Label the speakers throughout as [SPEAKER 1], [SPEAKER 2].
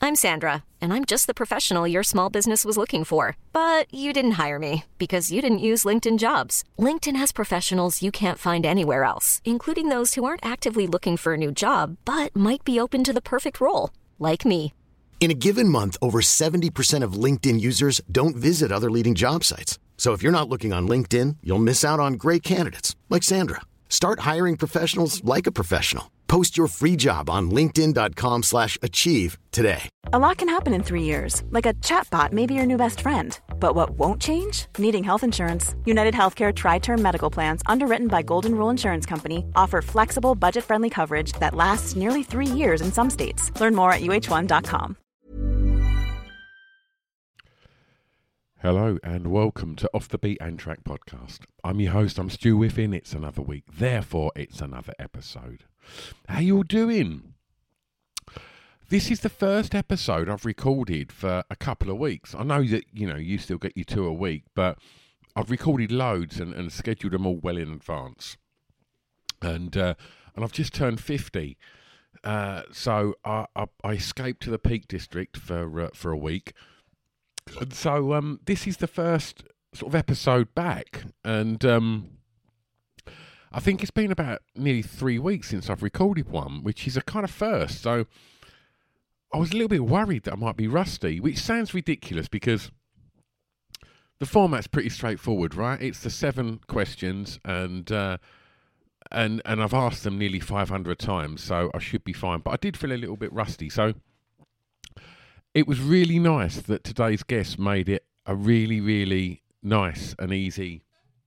[SPEAKER 1] I'm Sandra, and I'm just the professional your small business was looking for. But you didn't hire me because you didn't use LinkedIn Jobs. LinkedIn has professionals you can't find anywhere else, including those who aren't actively looking for a new job, but might be open to the perfect role, like me.
[SPEAKER 2] In a given month, over 70% of LinkedIn users don't visit other leading job sites. So if you're not looking on LinkedIn, you'll miss out on great candidates like Sandra. Start hiring professionals like a professional. Post your free job on linkedin.com/achieve today.
[SPEAKER 3] A lot can happen in 3 years, like a chatbot may be your new best friend. But what won't change? Needing health insurance. United Healthcare Tri-Term Medical Plans, underwritten by Golden Rule Insurance Company, offer flexible, budget-friendly coverage that lasts nearly 3 years in some states. Learn more at uh1.com.
[SPEAKER 4] Hello and welcome to Off the Beat and Track podcast. I'm your host, I'm Stu Whiffin. It's another week, therefore it's another episode. How you all doing? This is the first episode I've recorded for a couple of weeks. I know that, you still get your 2 a week, but I've recorded loads and scheduled them all well in advance. And I've just turned 50. So I escaped to the Peak District for a week. And so this is the first sort of episode back, and I think it's been about nearly 3 weeks since I've recorded one, which is a kind of first. So I was a little bit worried that I might be rusty, which sounds ridiculous because the format's pretty straightforward, right? It's the 7 questions, and I've asked them nearly 500 times, so I should be fine. But I did feel a little bit rusty, so it was really nice that today's guest made it a really, really nice and easy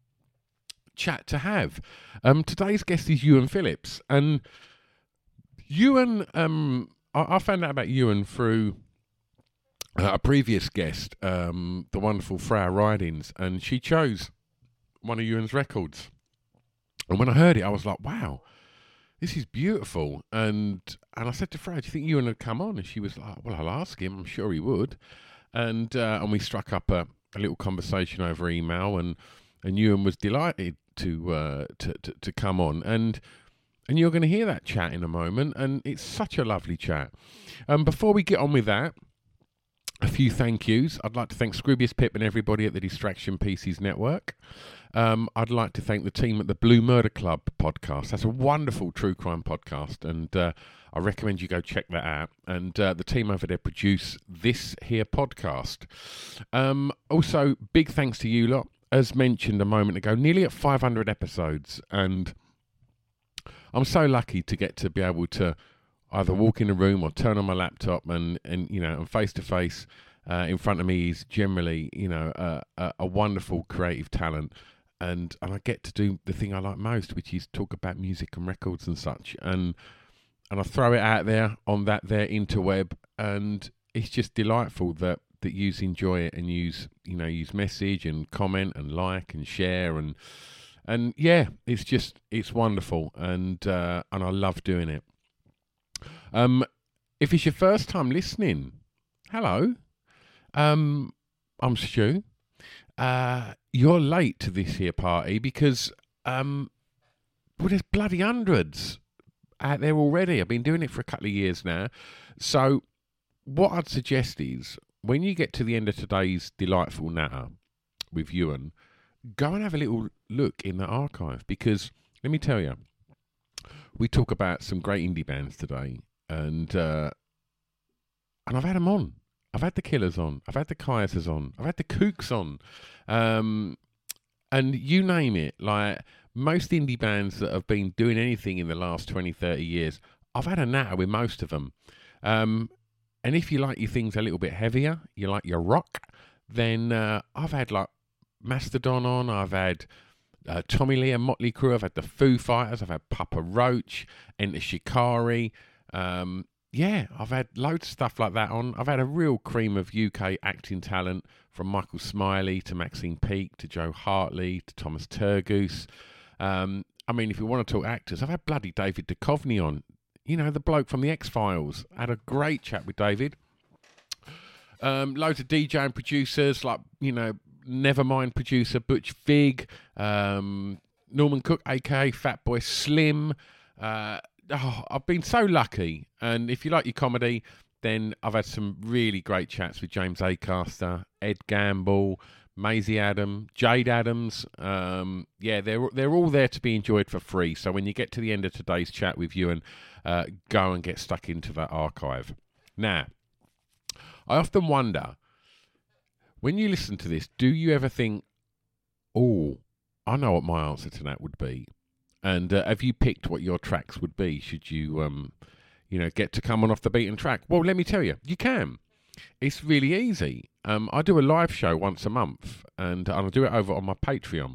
[SPEAKER 4] chat to have. Today's guest is Ewan Phillips, and Ewan, I found out about Ewan through a previous guest, the wonderful Freya Ridings, and she chose one of Ewan's records. And when I heard it, I was like, wow, this is beautiful. And I said to Freya, do you think Ewan would come on? And she was like, well, I'll ask him. I'm sure he would. And we struck up a little conversation over email, and Ewan was delighted to come on. And you're going to hear that chat in a moment. And it's such a lovely chat. Before we get on with that, a few thank yous. I'd like to thank Scroobius Pip and everybody at the Distraction Pieces Network. I'd like to thank the team at the Blue Murder Club podcast. That's a wonderful true crime podcast, and I recommend you go check that out. And the team over there produce this here podcast. Also, big thanks to you lot. As mentioned a moment ago, nearly at 500 episodes, and I'm so lucky to get to be able to either walk in a room or turn on my laptop and face to face in front of me is generally, a wonderful creative talent. And I get to do the thing I like most, which is talk about music and records and such. And I throw it out there on that there interweb, and it's just delightful that you enjoy it and use message and comment and like and share and yeah, it's wonderful, and I love doing it. If it's your first time listening, hello, I'm Stu. You're late to this here party because there's bloody hundreds out there already. I've been doing it for a couple of years now. So what I'd suggest is, when you get to the end of today's delightful natter with Ewan, go and have a little look in the archive, because let me tell you, we talk about some great indie bands today, and I've had them on. I've had the Killers on. I've had the Kaisers on. I've had the Kooks on. And you name it, like most indie bands that have been doing anything in the last 20, 30 years, I've had a natter with most of them. And if you like your things a little bit heavier, you like your rock, then I've had like Mastodon on. I've had Tommy Lee and Motley Crue. I've had the Foo Fighters. I've had Papa Roach, Enter Shikari. Yeah, I've had loads of stuff like that on. I've had a real cream of UK acting talent, from Michael Smiley to Maxine Peake to Joe Hartley to Thomas Turgoose. I mean, if you want to talk actors, I've had bloody David Duchovny on. You know, the bloke from the X-Files. I had a great chat with David. Loads of DJ and producers, like, Nevermind producer Butch Vig, Norman Cook, a.k.a. Fatboy Slim. I've been so lucky. And if you like your comedy, Then I've had some really great chats with James Acaster, Ed Gamble, Maisie Adam, Jade Adams. They're all there to be enjoyed for free. So when you get to the end of today's chat with you, and go and get stuck into that archive. Now, I often wonder, when you listen to this, do you ever think, oh, I know what my answer to that would be? And have you picked what your tracks would be should you, get to come on Off the Beaten Track? Well, let me tell you, you can. It's really easy. I do a live show once a month, and I do it over on my Patreon.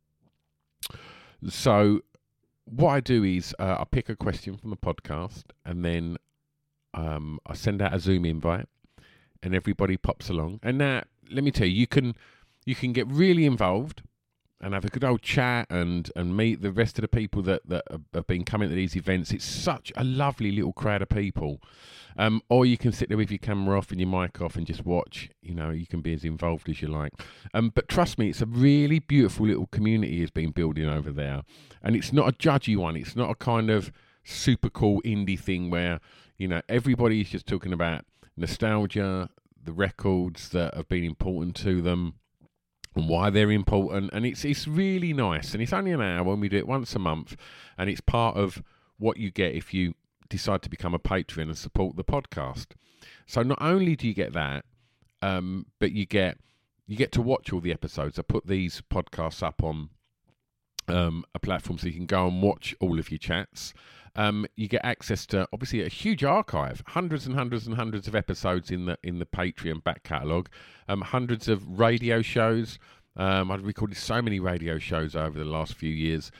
[SPEAKER 4] So what I do is I pick a question from the podcast, and then I send out a Zoom invite, and everybody pops along. And now, let me tell you, you can get really involved and have a good old chat and meet the rest of the people that have been coming to these events. It's such a lovely little crowd of people. Or you can sit there with your camera off and your mic off and just watch. You can be as involved as you like. But trust me, it's a really beautiful little community has been building over there. And it's not a judgy one. It's not a kind of super cool indie thing where, everybody's just talking about nostalgia, the records that have been important to them, and why they're important. And it's really nice. And it's only an hour when we do it once a month. And it's part of what you get if you decide to become a patron and support the podcast. So not only do you get that, but you get to watch all the episodes. I put these podcasts up on a platform so you can go and watch all of your chats. You get access to obviously a huge archive, hundreds and hundreds and hundreds of episodes in the Patreon back catalogue, hundreds of radio shows. I've recorded so many radio shows over the last few years,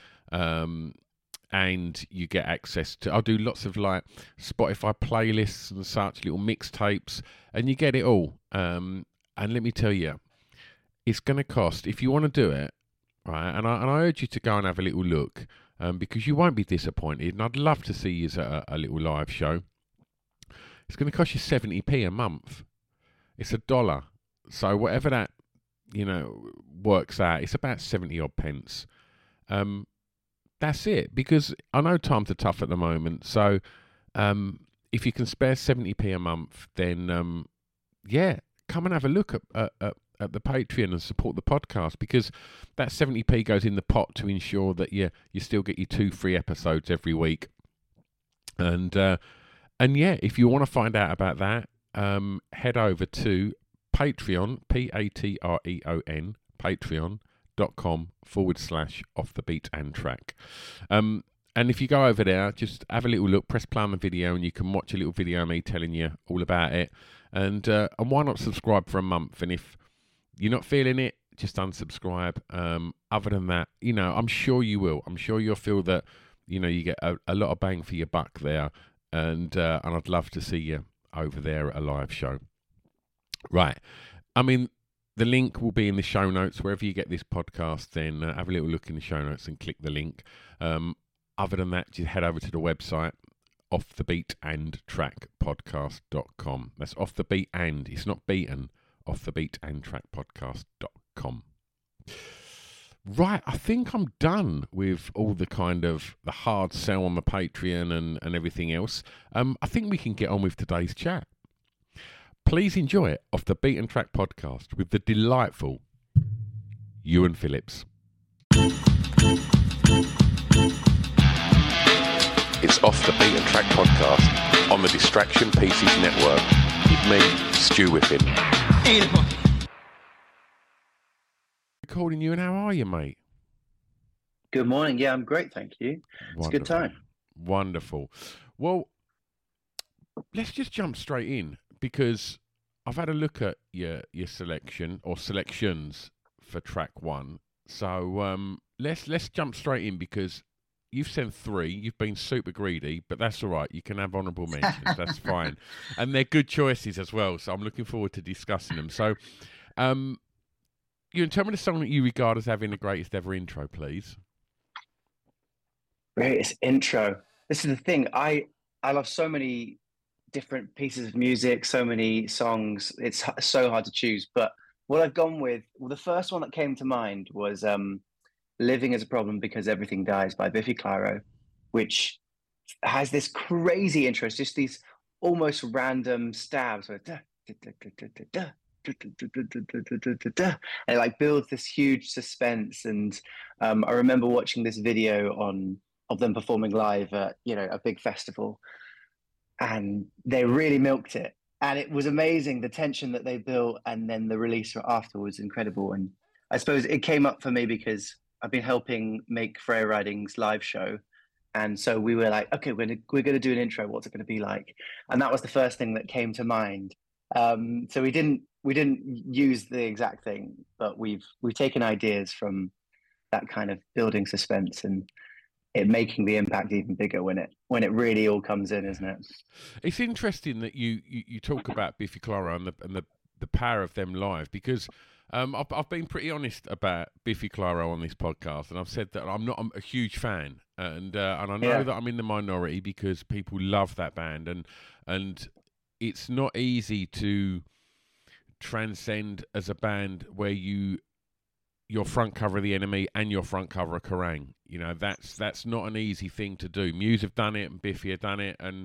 [SPEAKER 4] and you get access to. I'll do lots of like Spotify playlists and such, little mixtapes, and you get it all. And let me tell you, it's going to cost, if you want to do it, right? And I urge you to go and have a little look. Because you won't be disappointed, and I'd love to see you at a little live show. It's going to cost you 70p a month. It's $1. So whatever that, works out, it's about 70 odd pence. That's it, because I know times are tough at the moment. So if you can spare 70p a month, then come and have a look at the Patreon and support the podcast, because that 70p goes in the pot to ensure that you still get your 2 free episodes every week. And if you want to find out about that, head over to Patreon, Patreon, patreon.com/Off the Beat and Track. And if you go over there, just have a little look, press play on the video, and you can watch a little video of me telling you all about it. And why not subscribe for a month? And if you're not feeling it, just unsubscribe. Other than that, I'm sure you will. I'm sure you'll feel that, you get a lot of bang for your buck there. And I'd love to see you over there at a live show. Right. I mean, the link will be in the show notes. Wherever you get this podcast, then have a little look in the show notes and click the link. Other than that, just head over to the website, offthebeatandtrackpodcast.com. That's off the beat and, it's not beaten, offthebeatandtrackpodcast.com. Right, I think I'm done with all the kind of the hard sell on the Patreon and everything else. I think we can get on with today's chat. Please enjoy it, Off the Beat and Track podcast with the delightful Ewan Phillips. It's Off the Beat and Track podcast on the Distraction Pieces Network with me, Stu Whiffin. Recording you, and how are you, mate?
[SPEAKER 5] Good morning. Yeah, I'm great, thank you. It's a good time.
[SPEAKER 4] Wonderful. Well, let's just jump straight in, because I've had a look at your selection or selections for track 1. So let's jump straight in, because you've sent 3. You've been super greedy, but that's all right. You can have honourable mentions. That's fine. And they're good choices as well. So I'm looking forward to discussing them. So you can tell me the song that you regard as having the greatest ever intro, please.
[SPEAKER 5] Greatest intro. This is the thing. I love so many different pieces of music, so many songs. It's so hard to choose. But what I've gone with, the first one that came to mind was Living is a Problem Because Everything Dies by Biffy Clyro, which has this crazy intro. It's just these almost random stabs where and it like builds this huge suspense. And I remember watching this video of them performing live at, you know, a big festival, and they really milked it. And it was amazing, the tension that they built, and then the release after was incredible. And I suppose it came up for me because I've been helping make Freya Riding's live show. And so we were like, okay, we're gonna do an intro. What's it gonna be like? And that was the first thing that came to mind. So we didn't use the exact thing, but we've taken ideas from that kind of building suspense and it making the impact even bigger when it really all comes in, isn't it?
[SPEAKER 4] It's interesting that you talk about Biffy Clyro and the power of them live, because I've been pretty honest about Biffy Clyro on this podcast, and I've said that I'm a huge fan, and I know that I'm in the minority because people love that band, and it's not easy to transcend as a band where your front cover of The Enemy and your front cover of Kerrang. You know, that's not an easy thing to do. Muse have done it and Biffy have done it, and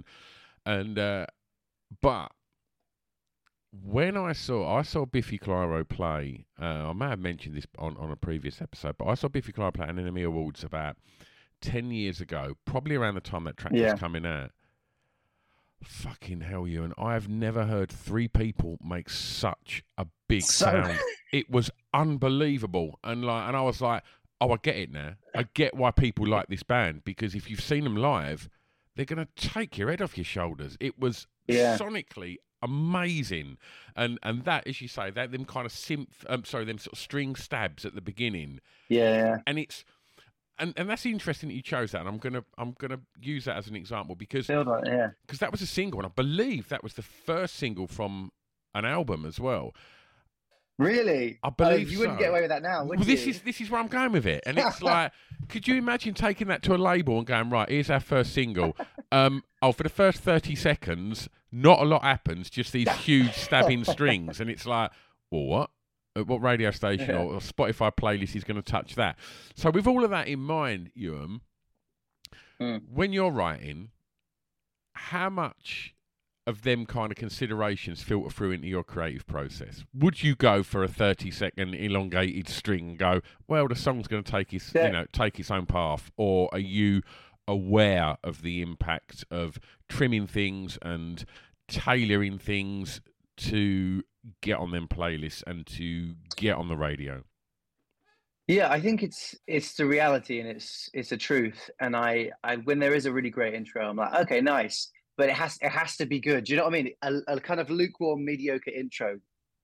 [SPEAKER 4] but when I saw Biffy Clyro play, I may have mentioned this on a previous episode, but I saw Biffy Clyro play at an NME Awards about 10 years ago, probably around the time that track was coming out. Fucking hell, Ewan. I have never heard three people make such a big sound. It was unbelievable. And I was like, oh, I get it now. I get why people like this band, because if you've seen them live, they're going to take your head off your shoulders. It was sonically amazing. And that, as you say, that them kind of them sort of string stabs at the beginning.
[SPEAKER 5] Yeah.
[SPEAKER 4] And it's... And that's interesting that you chose that, and I'm gonna use that as an example because that was a single, and I believe that was the first single from an album as well.
[SPEAKER 5] Really?
[SPEAKER 4] I believe
[SPEAKER 5] you wouldn't get away with that now, would you?
[SPEAKER 4] This is where I'm going with it, and it's like, could you imagine taking that to a label and going, right, here's our first single. For the first 30 seconds, not a lot happens, just these huge stabbing strings, and it's like, well, what? What radio station or Spotify playlist is going to touch that? So with all of that in mind, Ewan, when you're writing, how much of them kind of considerations filter through into your creative process? Would you go for a 30-second elongated string and go, well, the song's going to take its own path, or are you aware of the impact of trimming things and tailoring things to get on them playlists and to get on the radio?
[SPEAKER 5] Yeah, I think it's the reality, and it's the truth. And I when there is a really great intro, I'm like, okay, nice, but it has to be good. Do you know what I mean? A kind of lukewarm, mediocre intro,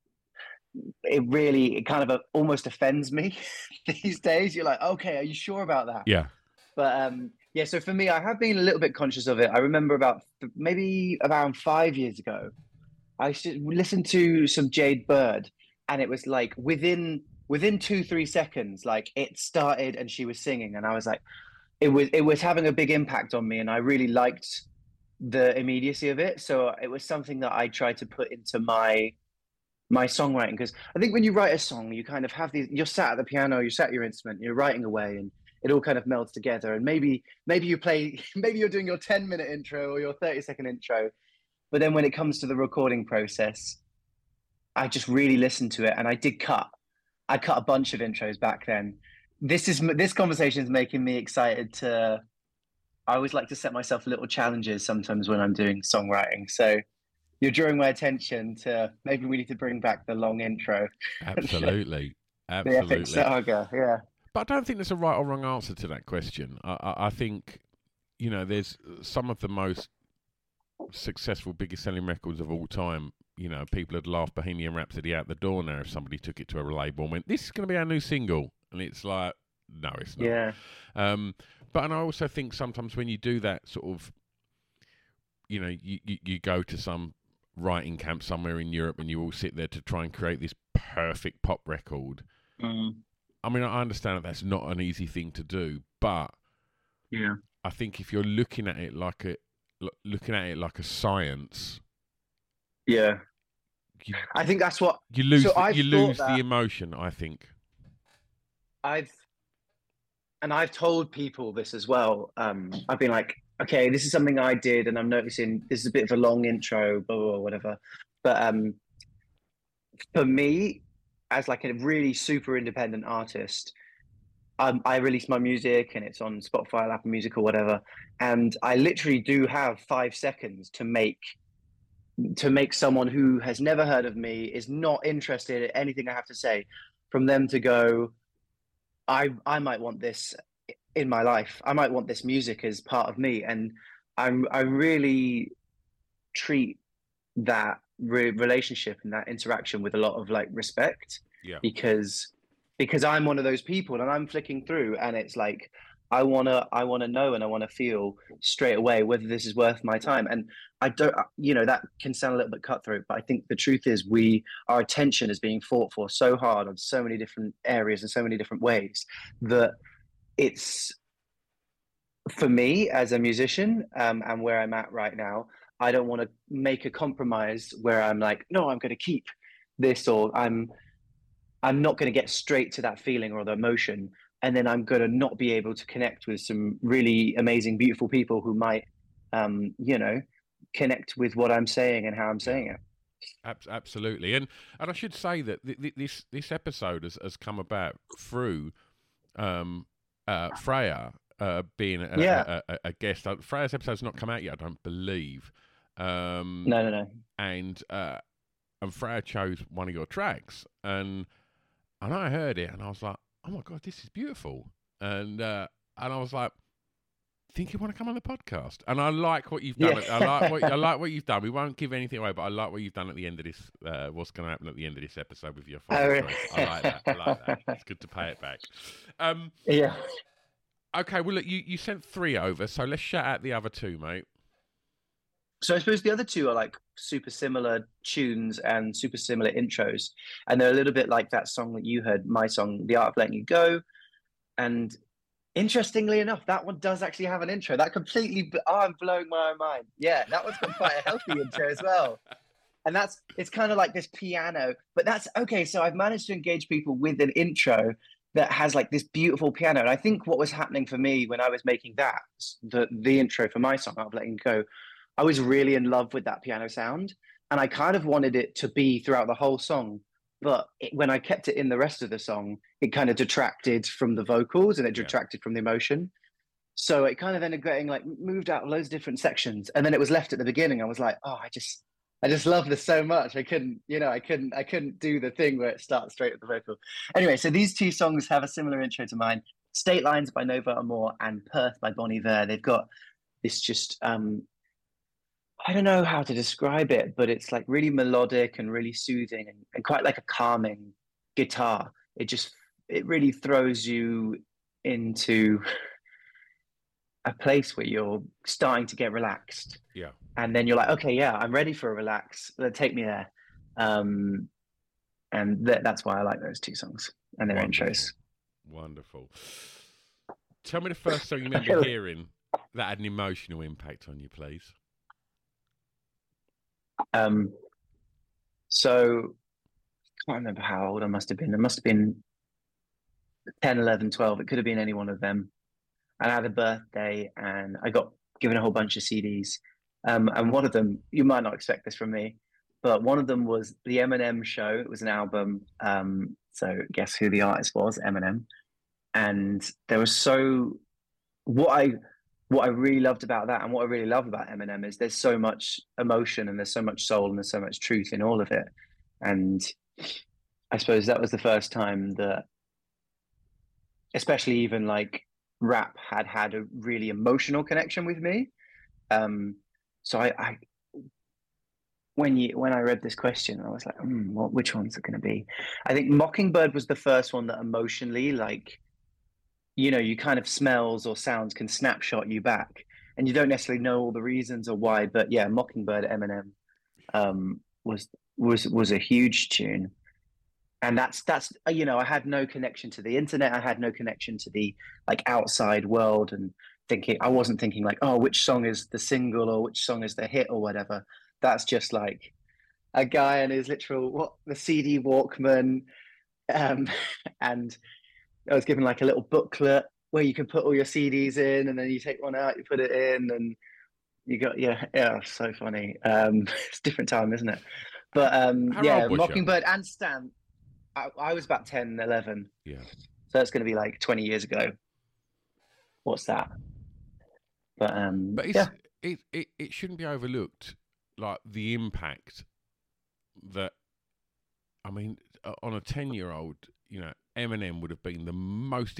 [SPEAKER 5] it kind of almost offends me these days. You're like, okay, are you sure about that?
[SPEAKER 4] Yeah.
[SPEAKER 5] But so for me, I have been a little bit conscious of it. I remember maybe around 5 years ago, I used to listen to some Jade Bird, and it was like within 2-3 seconds, like it started and she was singing, and I was like, it was having a big impact on me, and I really liked the immediacy of it. So it was something that I tried to put into my songwriting, because I think when you write a song, you kind of have you're sat at the piano, you're sat at your instrument, you're writing away, and it all kind of melds together. And maybe you're doing your 10-minute intro or your 30-second intro. But then when it comes to the recording process, I just really listened to it, and I cut a bunch of intros back then. This conversation is making me excited I always like to set myself little challenges sometimes when I'm doing songwriting. So you're drawing my attention to maybe we need to bring back the long intro.
[SPEAKER 4] Absolutely.
[SPEAKER 5] The epic saga, yeah.
[SPEAKER 4] But I don't think there's a right or wrong answer to that question. I think, there's some of the most successful, biggest selling records of all time. People had laughed Bohemian Rhapsody out the door now if somebody took it to a label and went, this is going to be our new single. And it's like, no, it's not.
[SPEAKER 5] Yeah.
[SPEAKER 4] And I also think sometimes when you do that sort of, you go to some writing camp somewhere in Europe and you all sit there to try and create this perfect pop record. I mean, I understand that that's not an easy thing to do, but
[SPEAKER 5] yeah,
[SPEAKER 4] I think if you're looking at it like a science,
[SPEAKER 5] yeah, I think that's what
[SPEAKER 4] you lose. You lose the emotion, I think.
[SPEAKER 5] I've told people this as well. I've been like, okay, this is something I did, and I'm noticing this is a bit of a long intro, blah, blah, blah, whatever. But for me, as like a really super independent artist, I release my music and it's on Spotify, Apple Music, or whatever, and I literally do have 5 seconds to make someone who has never heard of me, is not interested in anything I have to say, from them to go, I might want this in my life. I might want this music as part of me, and I really treat that relationship and that interaction with a lot of like respect,
[SPEAKER 4] Yeah.
[SPEAKER 5] because I'm one of those people, and I'm flicking through, and it's like I wanna know, and I wanna feel straight away whether this is worth my time. And I don't, that can sound a little bit cutthroat, but I think the truth is our attention is being fought for so hard on so many different areas and so many different ways that it's, for me as a musician, and where I'm at right now, I don't want to make a compromise where I'm like, no, I'm going to keep this, or I'm not going to get straight to that feeling or the emotion, and then I'm going to not be able to connect with some really amazing, beautiful people who might, connect with what I'm saying and how I'm saying it.
[SPEAKER 4] Absolutely, and I should say that this episode has come about through Freya being a guest. Freya's episode's not come out yet, I don't believe.
[SPEAKER 5] No.
[SPEAKER 4] And Freya chose one of your tracks, and I heard it, and I was like, oh my God, this is beautiful. And I was like, think you want to come on the podcast? And I like what you've done. Yeah. I like what you've done. We won't give anything away, but I like what you've done at the end of this. What's going to happen at the end of this episode with your final choice? I like that. It's good to pay it back.
[SPEAKER 5] Yeah.
[SPEAKER 4] Okay. Well, look, you sent 3 over, so let's shout out the other 2, mate.
[SPEAKER 5] So I suppose the other 2 are like super similar tunes and super similar intros, and they're a little bit like that song that you heard, my song, "The Art of Letting You Go." And interestingly enough, that one does actually have an intro. That completely, I'm blowing my own mind. Yeah, that one's got quite a healthy intro as well. And it's kind of like this piano, but that's okay. So I've managed to engage people with an intro that has like this beautiful piano. And I think what was happening for me when I was making that, the intro for my song, "Art of Letting You Go," I was really in love with that piano sound. And I kind of wanted it to be throughout the whole song. But when I kept it in the rest of the song, it kind of detracted from the vocals, and it detracted from the emotion. So it kind of ended up getting like moved out of loads of different sections. And then it was left at the beginning. I was like, oh, I just love this so much. I couldn't do the thing where it starts straight at the vocal. Anyway, so these 2 songs have a similar intro to mine. State Lines by Nova Amor and Perth by Bon Iver. They've got this just, I don't know how to describe it, but it's like really melodic and really soothing, and quite like a calming guitar. It really throws you into a place where you're starting to get relaxed.
[SPEAKER 4] Yeah.
[SPEAKER 5] And then you're like, okay, yeah, I'm ready for a relax. Take me there. And that's why I like those 2 songs and their intros.
[SPEAKER 4] Wonderful. Tell me the first song you remember hearing that had an emotional impact on you, please.
[SPEAKER 5] So I can't remember how old I must have been. It must have been 10, 11, 12. It could have been any one of them. And I had a birthday, and I got given a whole bunch of CDs. And one of them, you might not expect this from me, but one of them was the Eminem Show. It was an album. So guess who the artist was? Eminem. And there was what I really loved about that, and what I really love about Eminem, is there's so much emotion, and there's so much soul, and there's so much truth in all of it. And I suppose that was the first time that, especially even like rap, had a really emotional connection with me. So I when I read this question, I was like, which one's it going to be? I think Mockingbird was the first one that emotionally, like, you kind of smells or sounds can snapshot you back, and you don't necessarily know all the reasons or why. But yeah, Mockingbird, Eminem, was a huge tune. And that's I had no connection to the internet. I had no connection to the like outside world, and I wasn't thinking like, oh, which song is the single or which song is the hit or whatever. That's just like a guy and his the CD Walkman, and I was given like a little booklet where you can put all your CDs in, and then you take one out, you put it in, and you got so funny. It's a different time, isn't it? But
[SPEAKER 4] How old was you?
[SPEAKER 5] Mockingbird and Stan. I was about 10, 11.
[SPEAKER 4] Yeah.
[SPEAKER 5] So that's going to be like 20 years ago. What's that? But
[SPEAKER 4] it shouldn't be overlooked, like the impact that, I mean, on a 10-year-old, Eminem would have been the most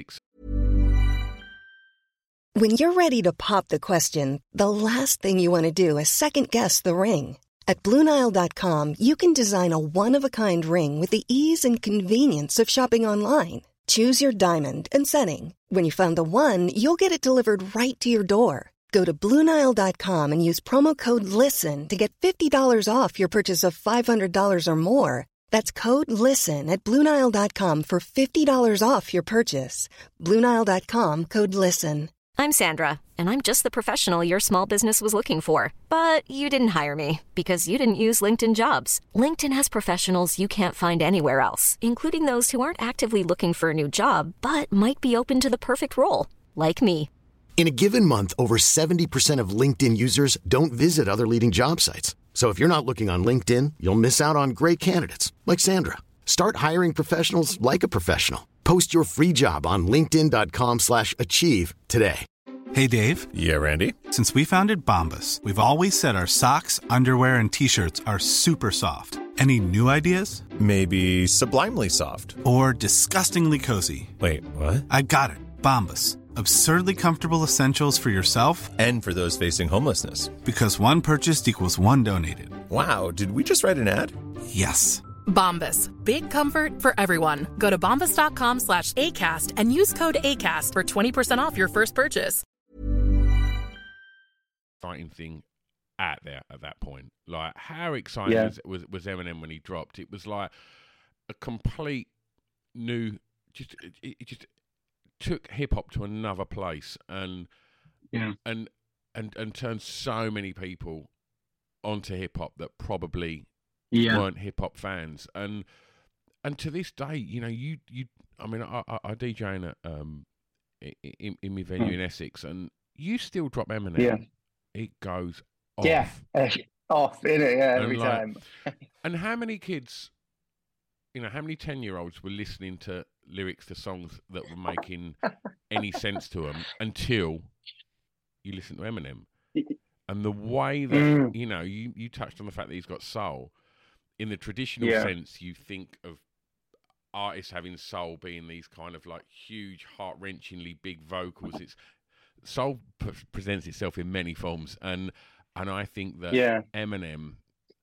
[SPEAKER 6] When you're ready to pop the question, the last thing you want to do is second-guess the ring. At BlueNile.com, you can design a one-of-a-kind ring with the ease and convenience of shopping online. Choose your diamond and setting. When you find the one, you'll get it delivered right to your door. Go to BlueNile.com and use promo code LISTEN to get $50 off your purchase of $500 or more. That's code LISTEN at BlueNile.com for $50 off your purchase. BlueNile.com, code LISTEN.
[SPEAKER 1] I'm Sandra, and I'm just the professional your small business was looking for. But you didn't hire me because you didn't use LinkedIn Jobs. LinkedIn has professionals you can't find anywhere else, including those who aren't actively looking for a new job, but might be open to the perfect role, like me.
[SPEAKER 2] In a given month, over 70% of LinkedIn users don't visit other leading job sites. So if you're not looking on LinkedIn, you'll miss out on great candidates like Sandra. Start hiring professionals like a professional. Post your free job on linkedin.com/achieve today.
[SPEAKER 7] Hey, Dave.
[SPEAKER 8] Yeah, Randy.
[SPEAKER 7] Since we founded Bombas, we've always said our socks, underwear, and T-shirts are super soft. Any new ideas?
[SPEAKER 8] Maybe sublimely soft.
[SPEAKER 7] Or disgustingly cozy.
[SPEAKER 8] Wait, what?
[SPEAKER 7] I got it. Bombas. Absurdly comfortable essentials for yourself
[SPEAKER 8] and for those facing homelessness.
[SPEAKER 7] Because one purchased equals one donated.
[SPEAKER 8] Wow, did we just write an ad?
[SPEAKER 7] Yes.
[SPEAKER 9] Bombas. Big comfort for everyone. Go to bombas.com/ACAST and use code ACAST for 20% off your first purchase.
[SPEAKER 4] Exciting thing at that point. Like, how exciting was Eminem when he dropped? It was like a complete new, it just took hip hop to another place, and turned so many people onto hip hop that probably weren't hip hop fans, and to this day, you I mean, I DJ in my venue in Essex, and you still drop Eminem. Yeah. It goes off.
[SPEAKER 5] Yeah, off in it. Yeah, every time.
[SPEAKER 4] And how many kids, how many 10-year-olds were listening to lyrics to songs that were making any sense to them until you listen to Eminem? And the way that, you touched on the fact that he's got soul. In the traditional sense, you think of artists having soul being these kind of like huge, heart-wrenchingly big vocals. Soul presents itself in many forms, and I think that Eminem,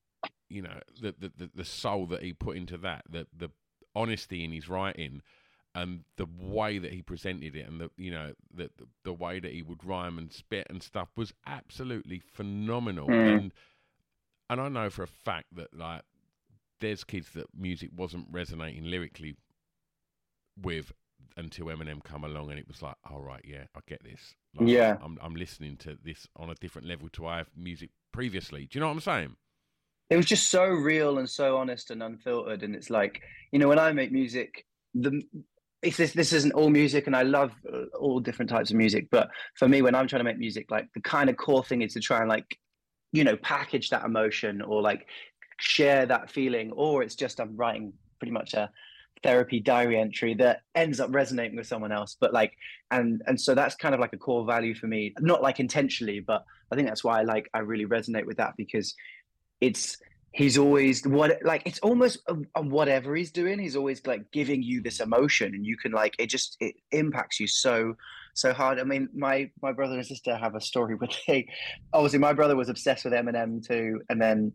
[SPEAKER 4] the soul that he put into that, the honesty in his writing, and the way that he presented it, and the way that he would rhyme and spit and stuff was absolutely phenomenal. And I know for a fact that like there's kids that music wasn't resonating lyrically with until Eminem come along, and it was like, all right, I get this. Like, I'm listening to this on a different level to I have music previously. Do you know what I'm saying?
[SPEAKER 5] It was just so real and so honest and unfiltered. And it's like, when I make music, this isn't all music, and I love all different types of music. But for me, when I'm trying to make music, like the kind of core thing is to try and like, package that emotion or like share that feeling, or it's just I'm writing pretty much a therapy diary entry that ends up resonating with someone else. But like, and so that's kind of like a core value for me, not like intentionally, but I think that's why I really resonate with that, because he's always it's almost whatever he's doing, he's always like giving you this emotion, and you can like, it impacts you so hard. I mean, my brother and sister have a story where obviously my brother was obsessed with Eminem too, and then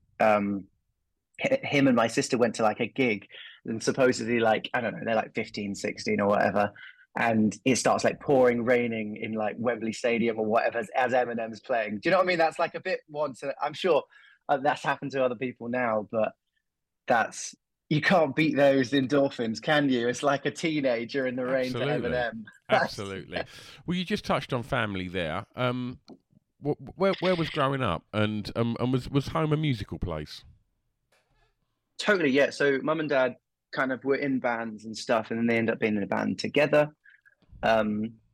[SPEAKER 5] him and my sister went to like a gig, and supposedly like, I don't know, they're like 15, 16 or whatever, and it starts like raining in like Wembley Stadium or whatever as Eminem's playing. Do you know what I mean? That's like a bit once, I'm sure that's happened to other people now, but you can't beat those endorphins, can you? It's like a teenager in the rain to Eminem.
[SPEAKER 4] Absolutely. Well, you just touched on family there. Where was growing up, and was home a musical place?
[SPEAKER 5] Totally, yeah. So mum and dad kind of were in bands and stuff, and then they ended up being in a band together.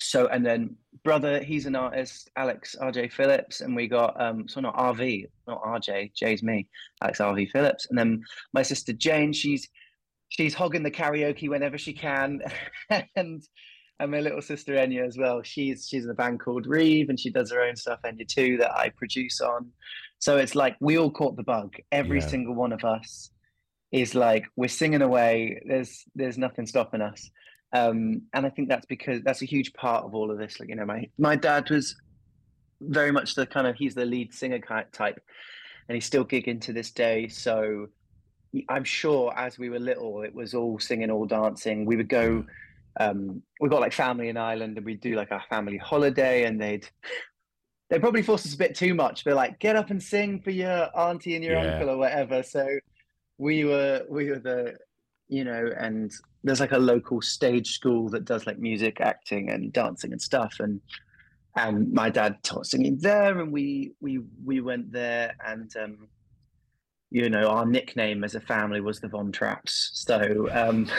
[SPEAKER 5] So, and then brother, he's an artist, Alex RJ Phillips, and we got so not RV, not RJ, J's me, Alex RV Phillips, and then my sister Jane, she's hogging the karaoke whenever she can, and my little sister Enya as well. She's in a band called Reeve, and she does her own stuff, Enya too, that I produce on. So it's like we all caught the bug. Every single one of us is like we're singing away. There's nothing stopping us. And I think that's because that's a huge part of all of this. Like, you know, my dad was very much the kind of, he's the lead singer type, and he's still gigging to this day. So I'm sure as we were little, it was all singing, all dancing. We would go, we got like family in Ireland, and we'd do like our family holiday, and they'd probably force us a bit too much. They're like, get up and sing for your auntie and your uncle or whatever. So we were the, you know, and there's like a local stage school that does like music, acting and dancing and stuff. And my dad taught singing there, and we went there, and you know, our nickname as a family was the Von Traps. So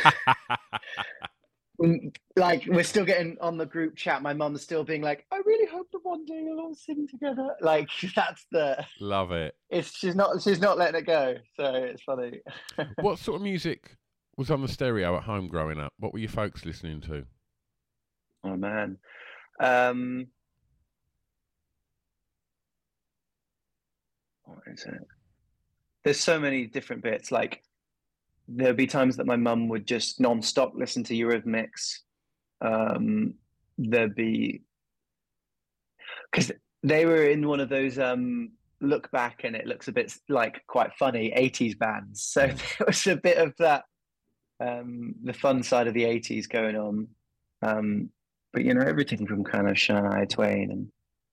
[SPEAKER 5] like we're still getting on the group chat. My mum's still being like, I really hope that one day we'll all sing together. Like that's the
[SPEAKER 4] love it.
[SPEAKER 5] She's not letting it go. So it's funny.
[SPEAKER 4] What sort of music was on the stereo at home growing up? What were your folks listening to?
[SPEAKER 5] Oh man. What is it? There's so many different bits. Like there'd be times that my mum would just non-stop listen to Eurythmics. There'd be, because they were in one of those look back and it looks a bit like quite funny 80s bands. So there was a bit of that, the fun side of the 80s going on. But you know, everything from kind of Shania Twain, and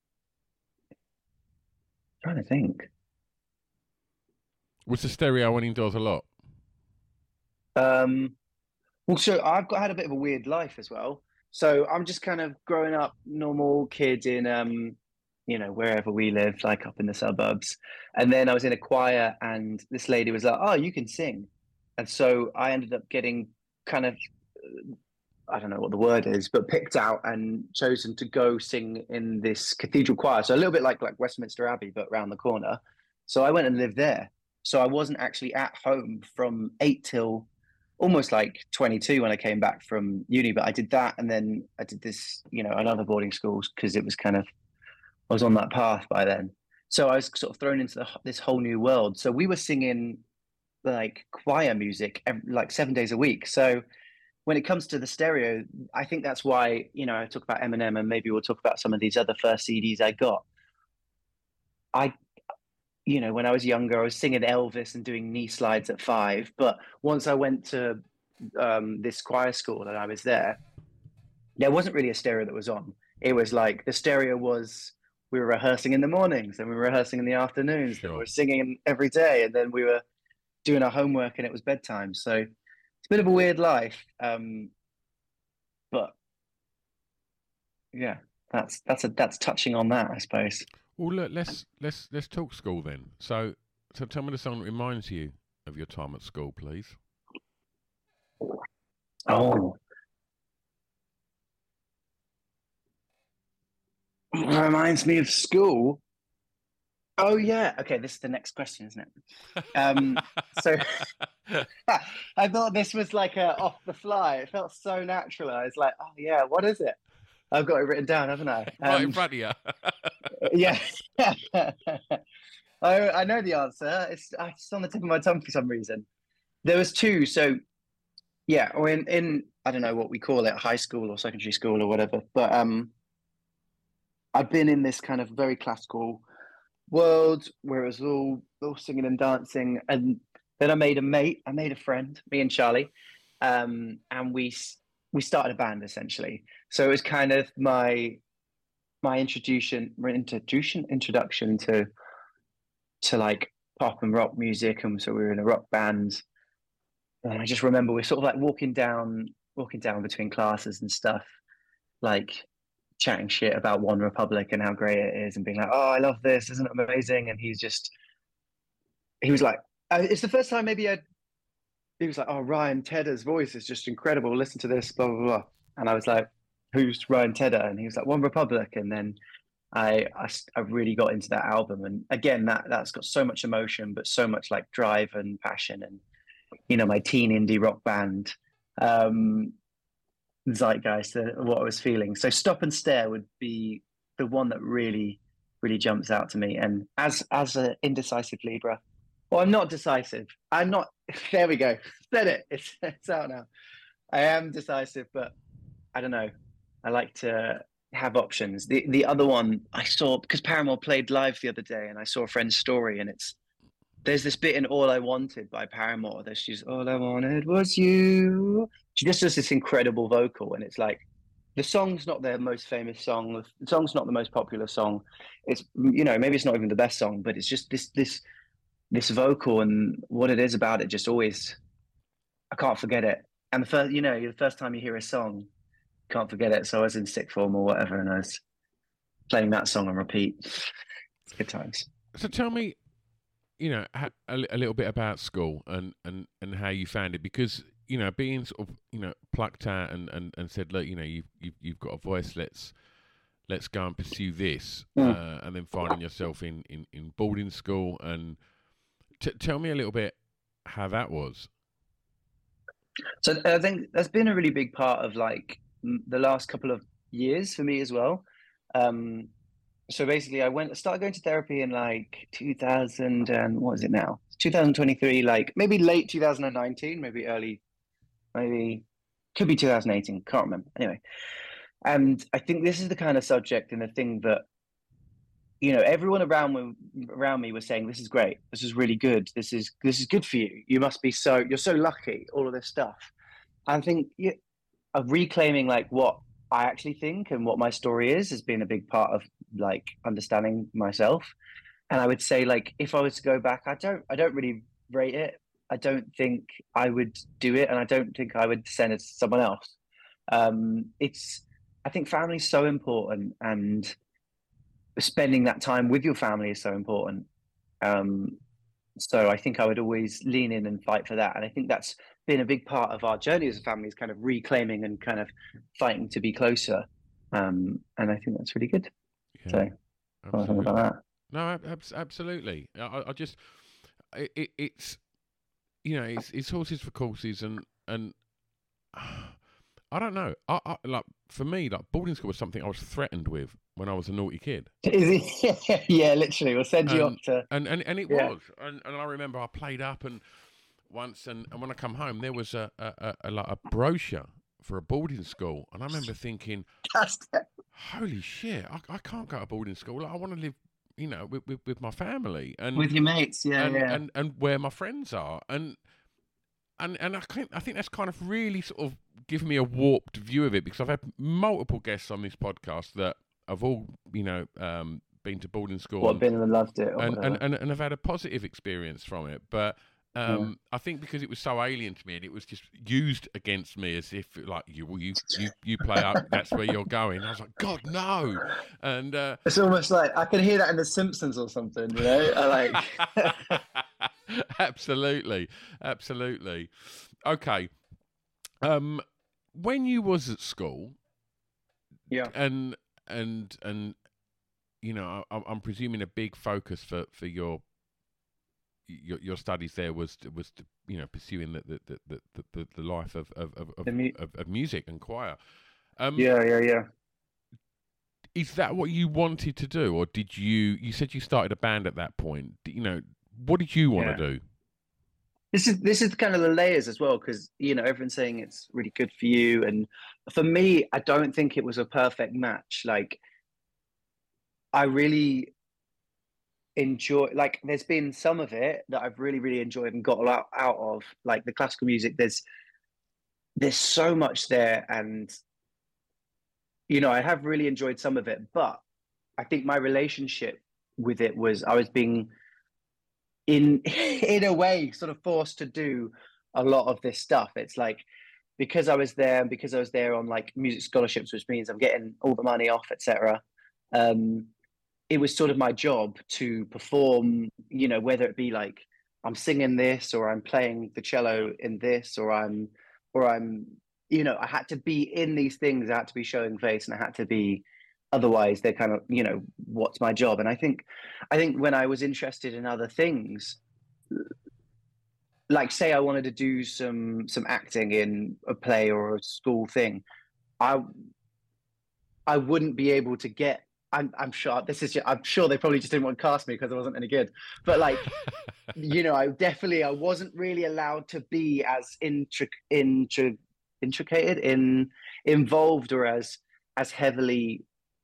[SPEAKER 5] I'm trying to think.
[SPEAKER 4] Was the stereo on indoors a lot?
[SPEAKER 5] Well, so I've had a bit of a weird life as well. So I'm just kind of growing up, normal kid in, you know, wherever we live, like up in the suburbs. And then I was in a choir, and this lady was like, "Oh, you can sing." And so I ended up getting kind of, I don't know what the word is, but picked out and chosen to go sing in this cathedral choir. So a little bit like Westminster Abbey, but around the corner. So I went and lived there. So I wasn't actually at home from 8 till almost like 22 when I came back from uni. But I did that, and then I did this, you know, another boarding schools, because it was kind of, I was on that path by then. So I was sort of thrown into this whole new world. So we were singing like choir music like 7 days a week. So when it comes to the stereo, I think that's why, you know, I talk about Eminem, and maybe we'll talk about some of these other first CDs I got. You know, when I was younger, I was singing Elvis and doing knee slides at 5. But once I went to this choir school and I was there wasn't really a stereo that was on. It was like the stereo was, we were rehearsing in the mornings, and we were rehearsing in the afternoons, and we were singing every day, and then we were doing our homework, and it was bedtime. So it's a bit of a weird life. But yeah, that's touching on that, I suppose.
[SPEAKER 4] Well, look, let's talk school then. So tell me the song that reminds you of your time at school, please.
[SPEAKER 5] Oh, it reminds me of school. Oh yeah. Okay, this is the next question, isn't it? So I thought this was like a off the fly. It felt so natural. I was like, oh yeah, what is it? I've got it written down, haven't I?
[SPEAKER 4] Right in front of you.
[SPEAKER 5] Yeah. I know the answer. It's on the tip of my tongue for some reason. There was two. So yeah, or in I don't know what we call it, high school or secondary school or whatever. But I've been in this kind of very classical world where it was all singing and dancing, and then I made a friend, me and Charlie, and we started a band essentially. So it was kind of my introduction to like pop and rock music, and so we were in a rock band. And I just remember we're sort of like walking down between classes and stuff, like chatting shit about One Republic and how great it is, and being like, "Oh, I love this, isn't it amazing?" And he was like, it's the first time he was like, "Oh, Ryan Tedder's voice is just incredible. Listen to this, blah blah blah." And I was like, who's Ryan Tedder? And he was like, One Republic. And then I really got into that album. And again, that's got so much emotion, but so much like drive and passion and, you know, my teen indie rock band zeitgeist, what I was feeling. So Stop and Stare would be the one that really, really jumps out to me. And as an indecisive Libra, well, I'm not decisive. I'm not, there we go. Said it. It's out now. I am decisive, but I don't know. I like to have options. The other one I saw, because Paramore played live the other day, and I saw a friend's story, and there's this bit in All I Wanted by Paramore that she's, all I wanted was you. She just does this incredible vocal, and it's like, the song's not their most famous song. The song's not the most popular song. It's, you know, maybe it's not even the best song, but it's just this vocal and what it is about it just always, I can't forget it. And the first time you hear a song, can't forget it. So I was in sixth form or whatever, and I was playing that song on repeat. It's good times.
[SPEAKER 4] So tell me, you know, a little bit about school and how you found it, because, you know, being sort of, you know, plucked out and said, look, you know, you've got a voice, let's go and pursue this, and then finding yourself in boarding school, and tell me a little bit how that was.
[SPEAKER 5] So I think that's been a really big part of like the last couple of years for me as well. So basically I started going to therapy in like 2000 and what is it now? 2023, like maybe late 2019, maybe early, could be 2018, can't remember. Anyway, and I think this is the kind of subject and the thing that, you know, everyone around me was saying, this is great, this is really good, this is good for you. You're so lucky, all of this stuff. I think of reclaiming like what I actually think and what my story is has been a big part of like understanding myself. And I would say, like, if I was to go back, I don't really rate it. I don't think I would do it, and I don't think I would send it to someone else. I think family is so important, and spending that time with your family is so important. So I think I would always lean in and fight for that. And I think that's been a big part of our journey as a family, is kind of reclaiming and kind of fighting to be closer. And I think that's really good. Yeah, so I think about that.
[SPEAKER 4] No, absolutely. I just, it's, you know, it's horses for courses, and I don't know. I like, for me, like, boarding school was something I was threatened with when I was a naughty kid.
[SPEAKER 5] Yeah, literally. We'll send you up to...
[SPEAKER 4] And it was. And I remember I played up once, and when I come home, there was a brochure for a boarding school. And I remember thinking, holy shit, I can't go to boarding school. Like, I want to live, you know, with my family. And
[SPEAKER 5] with your mates,
[SPEAKER 4] and where my friends are. And I think that's kind of really sort of given me a warped view of it, because I've had multiple guests on this podcast that have all, you know, been to boarding school,
[SPEAKER 5] been and loved it,
[SPEAKER 4] and have had a positive experience from it. But I think because it was so alien to me, and it was just used against me as if, like, you play up, that's where you're going. I was like, God, no! And
[SPEAKER 5] it's almost like I can hear that in The Simpsons or something, you know? I like.
[SPEAKER 4] Absolutely. Okay. When you was at school, and you know, I'm presuming a big focus for your studies there was to, you know, pursuing the life of music and choir.
[SPEAKER 5] Yeah.
[SPEAKER 4] Is that what you wanted to do, or did you said you started a band at that point? You know, what did you want to do?
[SPEAKER 5] This is kind of the layers as well, because, you know, everyone's saying it's really good for you, and for me, I don't think it was a perfect match. Like, I really enjoy, like, there's been some of it that I've really, really enjoyed and got a lot out of, like the classical music. There's so much there, and, you know, I have really enjoyed some of it, but I think my relationship with it was, I was being in a way sort of forced to do a lot of this stuff. It's like, because I was there, and because I was there on like music scholarships, which means I'm getting all the money off, etc. It was sort of my job to perform, you know, whether it be like I'm singing this, or I'm playing the cello in this, or I'm I had to be in these things. I had to be showing face, and I had to be. Otherwise, they're kind of, what's my job? And I think when I was interested in other things, like say I wanted to do some acting in a play or a school thing, I wouldn't be able to get. I'm sure they probably just didn't want to cast me because I wasn't any good. But like, I wasn't really allowed to be as involved or as heavily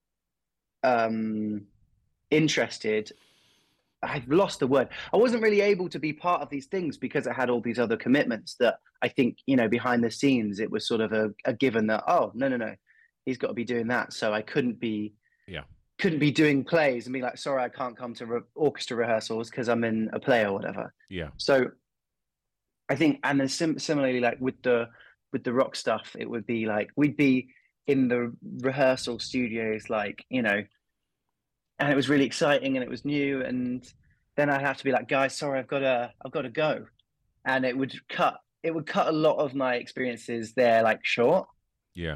[SPEAKER 5] interested. I've lost the word. I wasn't really able to be part of these things because I had all these other commitments that I think, behind the scenes, it was sort of a given that, oh, no, he's got to be doing that. So I couldn't be doing plays and be like, sorry, I can't come to orchestra rehearsals because I'm in a play or whatever.
[SPEAKER 4] Yeah.
[SPEAKER 5] So I think, and then similarly, like with the rock stuff, it would be like, we'd be in the rehearsal studios, like, and it was really exciting and it was new. And then I'd have to be like, guys, sorry, I've got to go. And it would cut a lot of my experiences there, like short.
[SPEAKER 4] Yeah.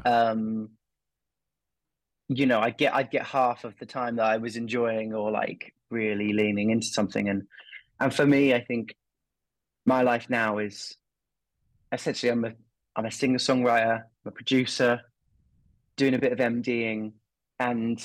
[SPEAKER 5] I'd get half of the time that I was enjoying or like really leaning into something. And for me, I think my life now is essentially I'm a singer-songwriter, I'm a producer, doing a bit of MDing, and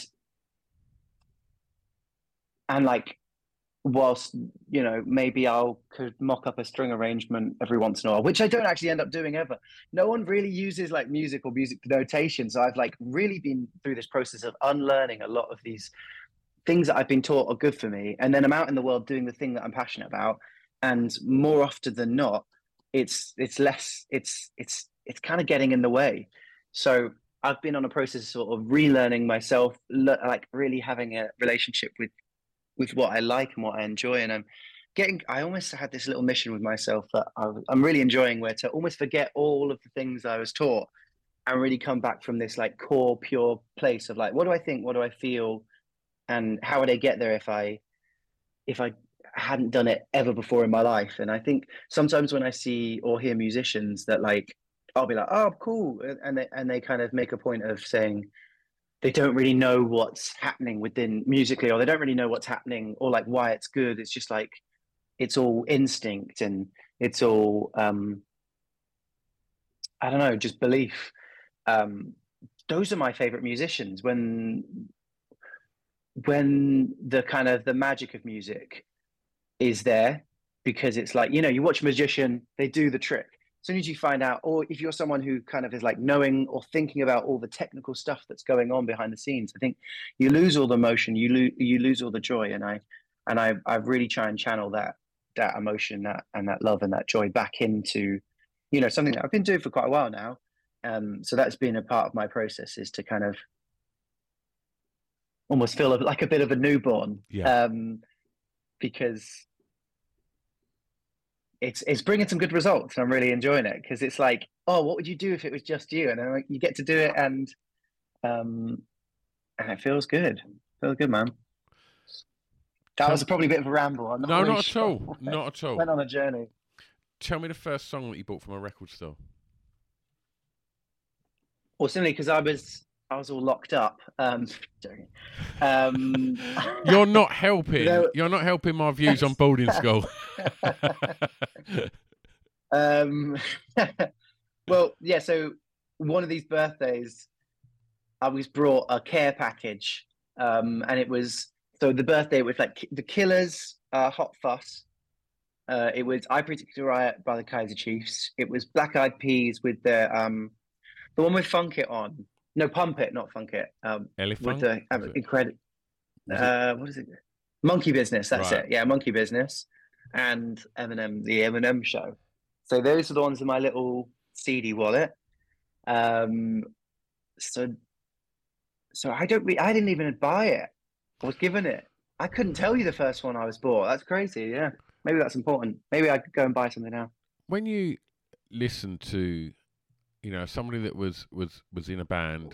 [SPEAKER 5] like, whilst maybe could mock up a string arrangement every once in a while, which I don't actually end up doing ever. No one really uses like music or music notation, so I've like really been through this process of unlearning a lot of these things that I've been taught are good for me, and then I'm out in the world doing the thing that I'm passionate about, and more often than not, it's kind of getting in the way. So I've been on a process of sort of relearning myself, like really having a relationship with what I like and what I enjoy. And I almost had this little mission with myself that I'm really enjoying, where to almost forget all of the things I was taught and really come back from this like core, pure place of like, what do I think? What do I feel? And how would I get there if I hadn't done it ever before in my life? And I think sometimes when I see or hear musicians that like, I'll be like, oh, cool. And they kind of make a point of saying, they don't really know what's happening within musically, or they don't really know what's happening or like why it's good. It's just like, it's all instinct and it's all, I don't know, just belief. Those are my favorite musicians when the kind of the magic of music is there, because it's like, you watch a magician, they do the trick. As soon as you find out, or if you're someone who kind of is like knowing or thinking about all the technical stuff that's going on behind the scenes, I think you lose all the emotion, you lose all the joy. And I really try and channel that emotion, that love and that joy back into, something that I've been doing for quite a while now. So that's been a part of my process, is to kind of almost feel like a bit of a newborn, because it's bringing some good results, and I'm really enjoying it, because it's like, oh, what would you do if it was just you? And then like, you get to do it, and it feels good. Feels good, man. That was probably a bit of a ramble.
[SPEAKER 4] No, not at all. Not at all.
[SPEAKER 5] Went on a journey.
[SPEAKER 4] Tell me the first song that you bought from a record store.
[SPEAKER 5] Well, simply because I was all locked up.
[SPEAKER 4] You're not helping. You're not helping my views on boarding school.
[SPEAKER 5] Well, yeah. So one of these birthdays, I was brought a care package, and it was the birthday was like the Killers, Hot Fuss. It was I Predict a Riot by the Kaiser Chiefs. It was Black Eyed Peas with the one with Funk It on. No, Pump It, not Funk It.
[SPEAKER 4] Elephant?
[SPEAKER 5] With the incredible. What is it? Monkey Business. That's right. It. Yeah, Monkey Business, and Eminem, the Eminem Show. So those are the ones in my little CD wallet. So I didn't even buy it. I was given it. I couldn't tell you the first one I was bought. That's crazy. Yeah, maybe that's important. Maybe I could go and buy something now.
[SPEAKER 4] When you listen to, somebody that was in a band,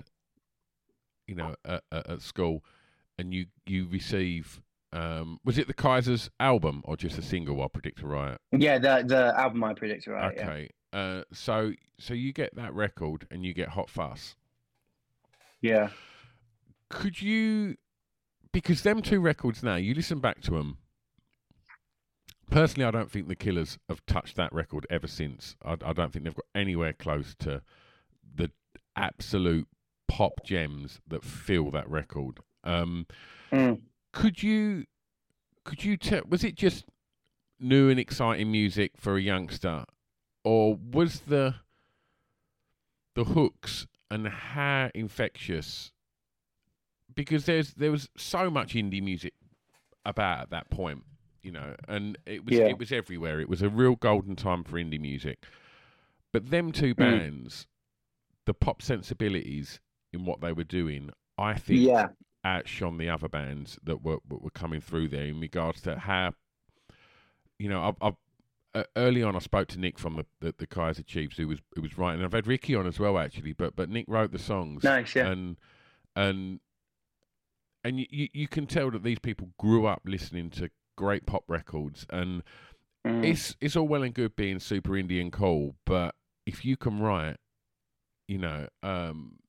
[SPEAKER 4] at school, and you receive, was it the Kaiser's album or just a single? I Predict a Riot.
[SPEAKER 5] Yeah, the album I Predict a Riot.
[SPEAKER 4] Okay, So you get that record and you get Hot Fuss.
[SPEAKER 5] Yeah.
[SPEAKER 4] Could you, because them two records now, you listen back to them. Personally, I don't think the Killers have touched that record ever since. I don't think they've got anywhere close to the absolute pop gems that fill that record. Could you tell, was it just new and exciting music for a youngster, or was the hooks and how infectious? Because there was so much indie music about at that point, you know, and it was everywhere. It was a real golden time for indie music. But them two bands, the pop sensibilities in what they were doing, I think outshone the other bands that were coming through there in regards to how, you know, I've early on I spoke to Nick from the Kaiser Chiefs who was writing. I've had Ricky on as well actually, but Nick wrote the songs.
[SPEAKER 5] Nice, yeah.
[SPEAKER 4] And you can tell that these people grew up listening to great pop records, and it's all well and good being super indie and cool, but if you can write, you know, an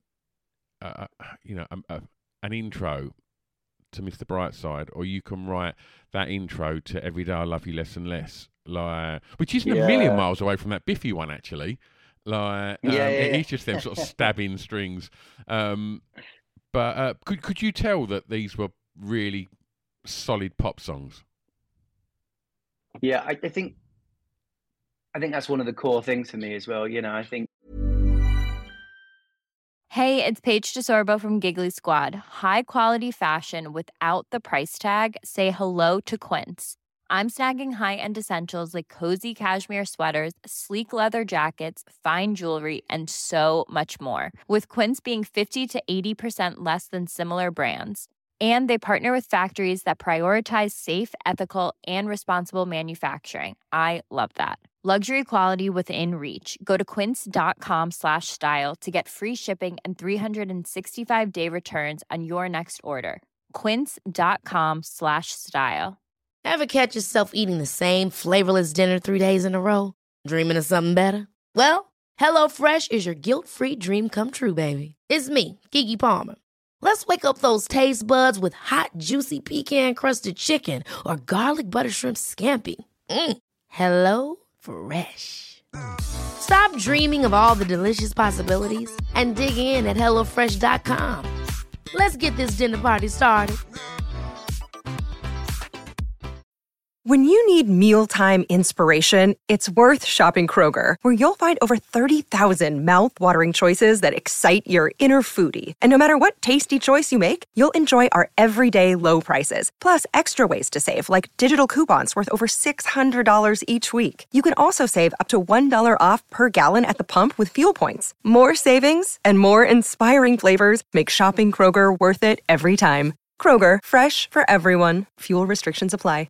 [SPEAKER 4] intro to Mr. Brightside, or you can write that intro to Every Day I Love You Less and Less, like, which isn't a million miles away from that Biffy one actually. Like, he's just them sort of stabbing strings. But could you tell that these were really solid pop songs?
[SPEAKER 5] Yeah, I think that's one of the core things for me as well. You know, I think.
[SPEAKER 10] Hey, it's Paige DeSorbo from Giggly Squad. High quality fashion without the price tag. Say hello to Quince. I'm snagging high-end essentials like cozy cashmere sweaters, sleek leather jackets, fine jewelry, and so much more. With Quince being 50 to 80% less than similar brands. And they partner with factories that prioritize safe, ethical, and responsible manufacturing. I love that. Luxury quality within reach. Go to quince.com/style to get free shipping and 365-day returns on your next order. Quince.com/style.
[SPEAKER 11] Ever catch yourself eating the same flavorless dinner 3 days in a row? Dreaming of something better? Well, HelloFresh is your guilt-free dream come true, baby. It's me, Keke Palmer. Let's wake up those taste buds with hot, juicy pecan-crusted chicken or garlic butter shrimp scampi. Hello Fresh. Stop dreaming of all the delicious possibilities and dig in at HelloFresh.com. Let's get this dinner party started.
[SPEAKER 12] When you need mealtime inspiration, it's worth shopping Kroger, where you'll find over 30,000 mouth-watering choices that excite your inner foodie. And no matter what tasty choice you make, you'll enjoy our everyday low prices, plus extra ways to save, like digital coupons worth over $600 each week. You can also save up to $1 off per gallon at the pump with fuel points. More savings and more inspiring flavors make shopping Kroger worth it every time. Kroger, fresh for everyone. Fuel restrictions apply.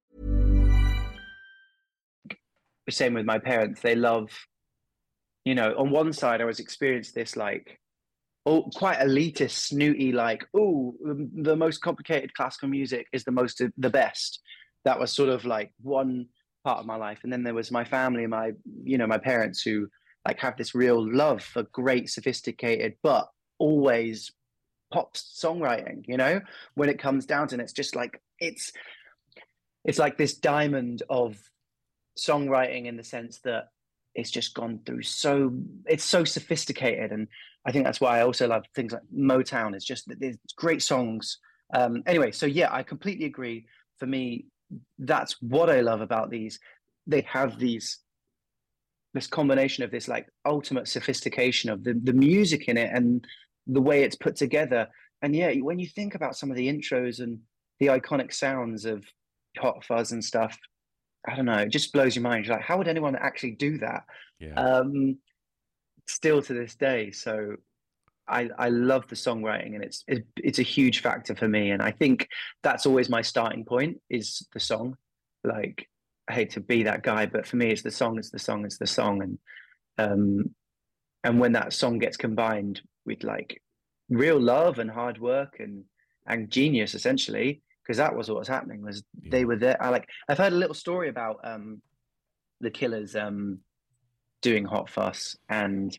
[SPEAKER 5] Same with my parents. They love, you know, on one side I was experienced this like, quite elitist, snooty, like, the most complicated classical music is the best. That was sort of like one part of my life. And then there was my family, my parents who like have this real love for great, sophisticated, but always pop songwriting, you know, when it comes down to it, it's just like, it's like this diamond of songwriting in the sense that it's just gone through it's so sophisticated. And I think that's why I also love things like Motown. It's just that there's great songs. Anyway, so yeah, I completely agree. For me, that's what I love about these. They have this combination of this like ultimate sophistication of the music in it and the way it's put together. And yeah, when you think about some of the intros and the iconic sounds of Hot Fuzz and stuff, I don't know, it just blows your mind. You're like, how would anyone actually do that?
[SPEAKER 4] Yeah.
[SPEAKER 5] Still to this day. So I love the songwriting, and it's a huge factor for me. And I think that's always my starting point is the song. Like, I hate to be that guy, but for me, it's the song, it's the song, it's the song. And when that song gets combined with like real love and hard work and genius, essentially, because that was what was happening, was they were there. I've heard a little story about the Killers doing Hot Fuss, and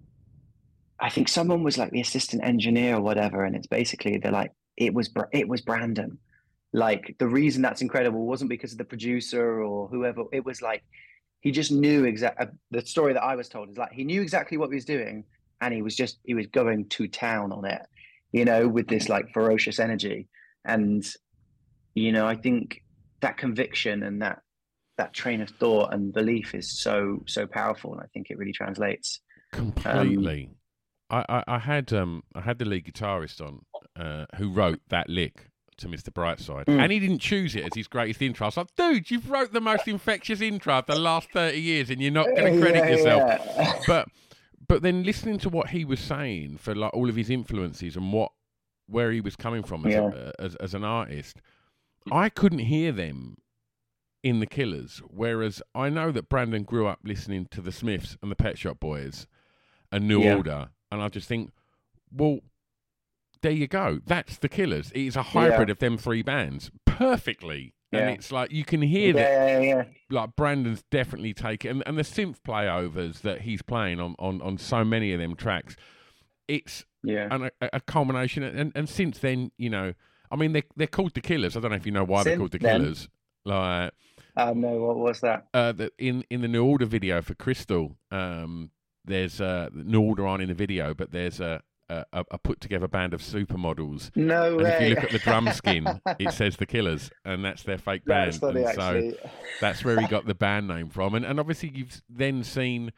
[SPEAKER 5] I think someone was like the assistant engineer or whatever, and it's basically they're like it was Brandon. Like the reason that's incredible wasn't because of the producer or whoever. It was like he just knew exactly. The story that I was told is like he knew exactly what he was doing, and he was going to town on it, you know, with this like ferocious energy. And you know, I think that conviction and that train of thought and belief is so powerful, and I think it really translates
[SPEAKER 4] completely. I had the lead guitarist on who wrote that lick to Mr. Brightside, and he didn't choose it as his greatest intro. I was like, dude, you've wrote the most infectious intro of the last 30 years, and you're not going to credit yourself. Yeah. But then listening to what he was saying for like all of his influences and where he was coming from as an artist, I couldn't hear them in the Killers. Whereas I know that Brandon grew up listening to the Smiths and the Pet Shop Boys and New Order, and I just think, well, there you go. That's the Killers. It's a hybrid of them three bands perfectly. Yeah. And it's like you can hear that. Like Brandon's definitely taken, and the synth playovers that he's playing on so many of them tracks. It's a culmination. And since then, you know, I mean, they're called the Killers. I don't know if you know why they're called the Killers. Like,
[SPEAKER 5] no, what was that?
[SPEAKER 4] In the New Order video for Crystal, there's New Order aren't in the video, but there's a put together band of supermodels.
[SPEAKER 5] No way.
[SPEAKER 4] And if you look at the drum skin, it says the Killers, and that's their fake band.
[SPEAKER 5] That's funny,
[SPEAKER 4] so that's where he got the band name from. And obviously you've then seen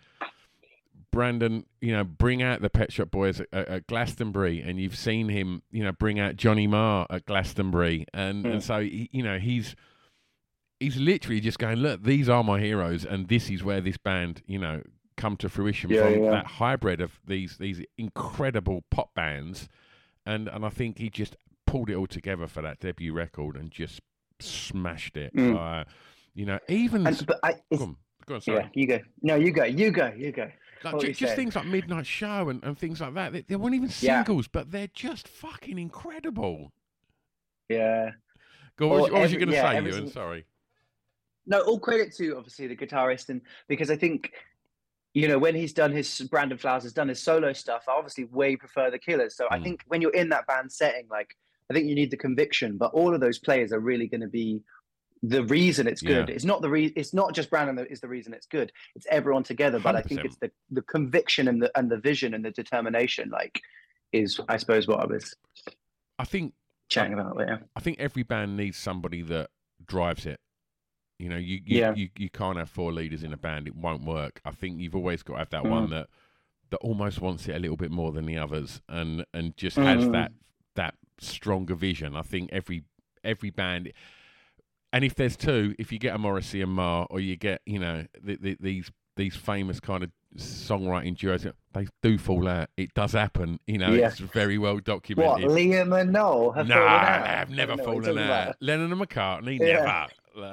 [SPEAKER 4] Brandon, you know, bring out the Pet Shop Boys at Glastonbury, and you've seen him, you know, bring out Johnny Marr at Glastonbury, and so you know he's literally just going, look, these are my heroes, and this is where this band, you know, come to fruition from that hybrid of these incredible pop bands, and I think he just pulled it all together for that debut record and just smashed it. You know, even go on, sorry.
[SPEAKER 5] Yeah, you go. No, you go.
[SPEAKER 4] Like, just things like Midnight Show and things like that. They weren't even singles, but they're just fucking incredible.
[SPEAKER 5] Yeah.
[SPEAKER 4] Go. What was you going to say, Ewan? Sorry.
[SPEAKER 5] No, all credit to obviously the guitarist, and because I think, you know, when he's done his Brandon Flowers has done his solo stuff, I obviously way prefer the Killers. So I think when you're in that band setting, like, I think you need the conviction, but all of those players are really going to be the reason it's good. It's not it's not just Brandon that is the reason it's good. It's everyone together. But 100%. I think it's the conviction and the vision and the determination, like, is, I suppose, what I was chatting about there.
[SPEAKER 4] I think every band needs somebody that drives it. You know, you can't have four leaders in a band; it won't work. I think you've always got to have that one that almost wants it a little bit more than the others, and just has that stronger vision. I think every band, and if there's two, if you get a Morrissey and Marr, or you get, you know, these famous kind of songwriting duos, they do fall out. It does happen. You know, it's very well documented.
[SPEAKER 5] What, Liam and Noel have fallen out?
[SPEAKER 4] No, have never fallen out. Lennon and McCartney, never.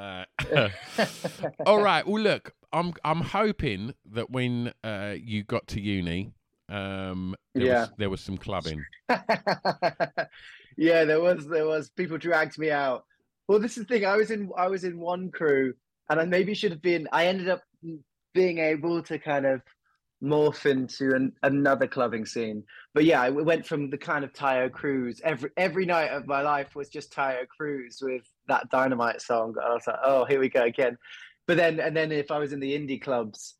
[SPEAKER 4] All right. Well, look, I'm hoping that when you got to uni, there was some clubbing.
[SPEAKER 5] Yeah, there was. People dragged me out. Well, this is the thing. I was in one crew, and I maybe should have been. I ended up being able to kind of morph into another clubbing scene. But yeah, I went from the kind of Tayo Cruz. Every night of my life was just Tayo Cruz with that Dynamite song. I was like, oh, here we go again. But then if I was in the indie clubs,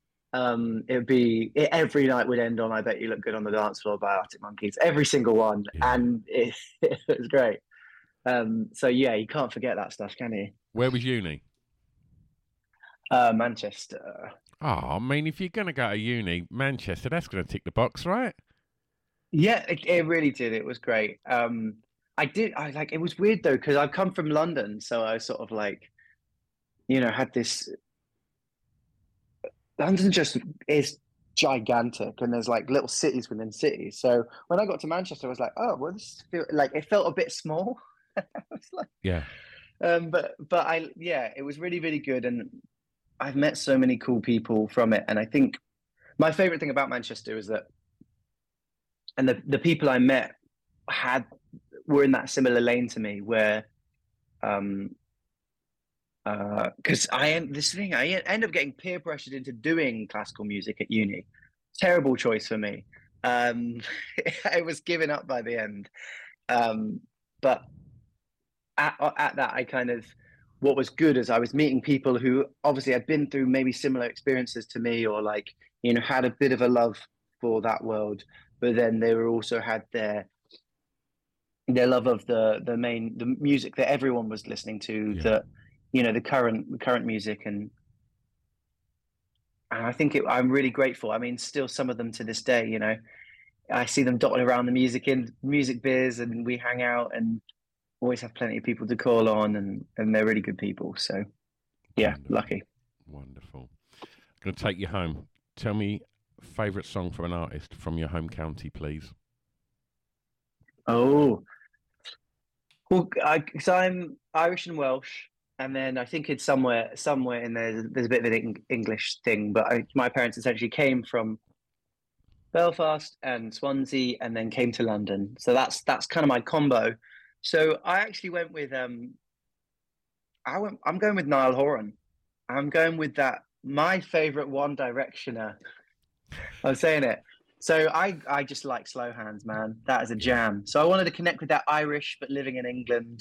[SPEAKER 5] every night would end on "I Bet You Look Good on the Dance Floor" by Arctic Monkeys. Every single one, and it was great. So yeah, you can't forget that stuff, can you?
[SPEAKER 4] Where was uni?
[SPEAKER 5] Manchester.
[SPEAKER 4] Oh, I mean, if you're going to go to uni, Manchester, that's going to tick the box, right?
[SPEAKER 5] Yeah, it really did. It was great. It was weird though, because I've come from London, so I sort of like, you know, had this. London just is gigantic, and there's like little cities within cities. So when I got to Manchester, I was like, oh, well, it felt a bit small. It's like,
[SPEAKER 4] yeah.
[SPEAKER 5] But it was really, really good, and I've met so many cool people from it. And I think my favorite thing about Manchester is that, and the people I met were in that similar lane to me, where I because I end up getting peer pressured into doing classical music at uni. Terrible choice for me. I was given up by the end. But at that, I kind of, what was good is I was meeting people who obviously had been through maybe similar experiences to me, or like, you know, had a bit of a love for that world, but then they were also had their love of the music that everyone was listening to, that, you know, the current music. And I think I'm really grateful. I mean, still some of them to this day, you know, I see them dotted around the music biz, and we hang out and always have plenty of people to call on, and they're really good people. So yeah,
[SPEAKER 4] Wonderful.
[SPEAKER 5] Lucky.
[SPEAKER 4] Wonderful. I'm going to take you home. Tell me favourite song from an artist from your home county, please.
[SPEAKER 5] Oh, well, because I'm Irish and Welsh, and then I think it's somewhere in there's a bit of an English thing, but my parents essentially came from Belfast and Swansea, and then came to London. So that's kind of my combo. So I actually went with I'm going with Niall Horan. I'm going with that, my favorite One Directioner. I'm saying it. So I just like Slow Hands, man. That is a jam. So I wanted to connect with that Irish but living in England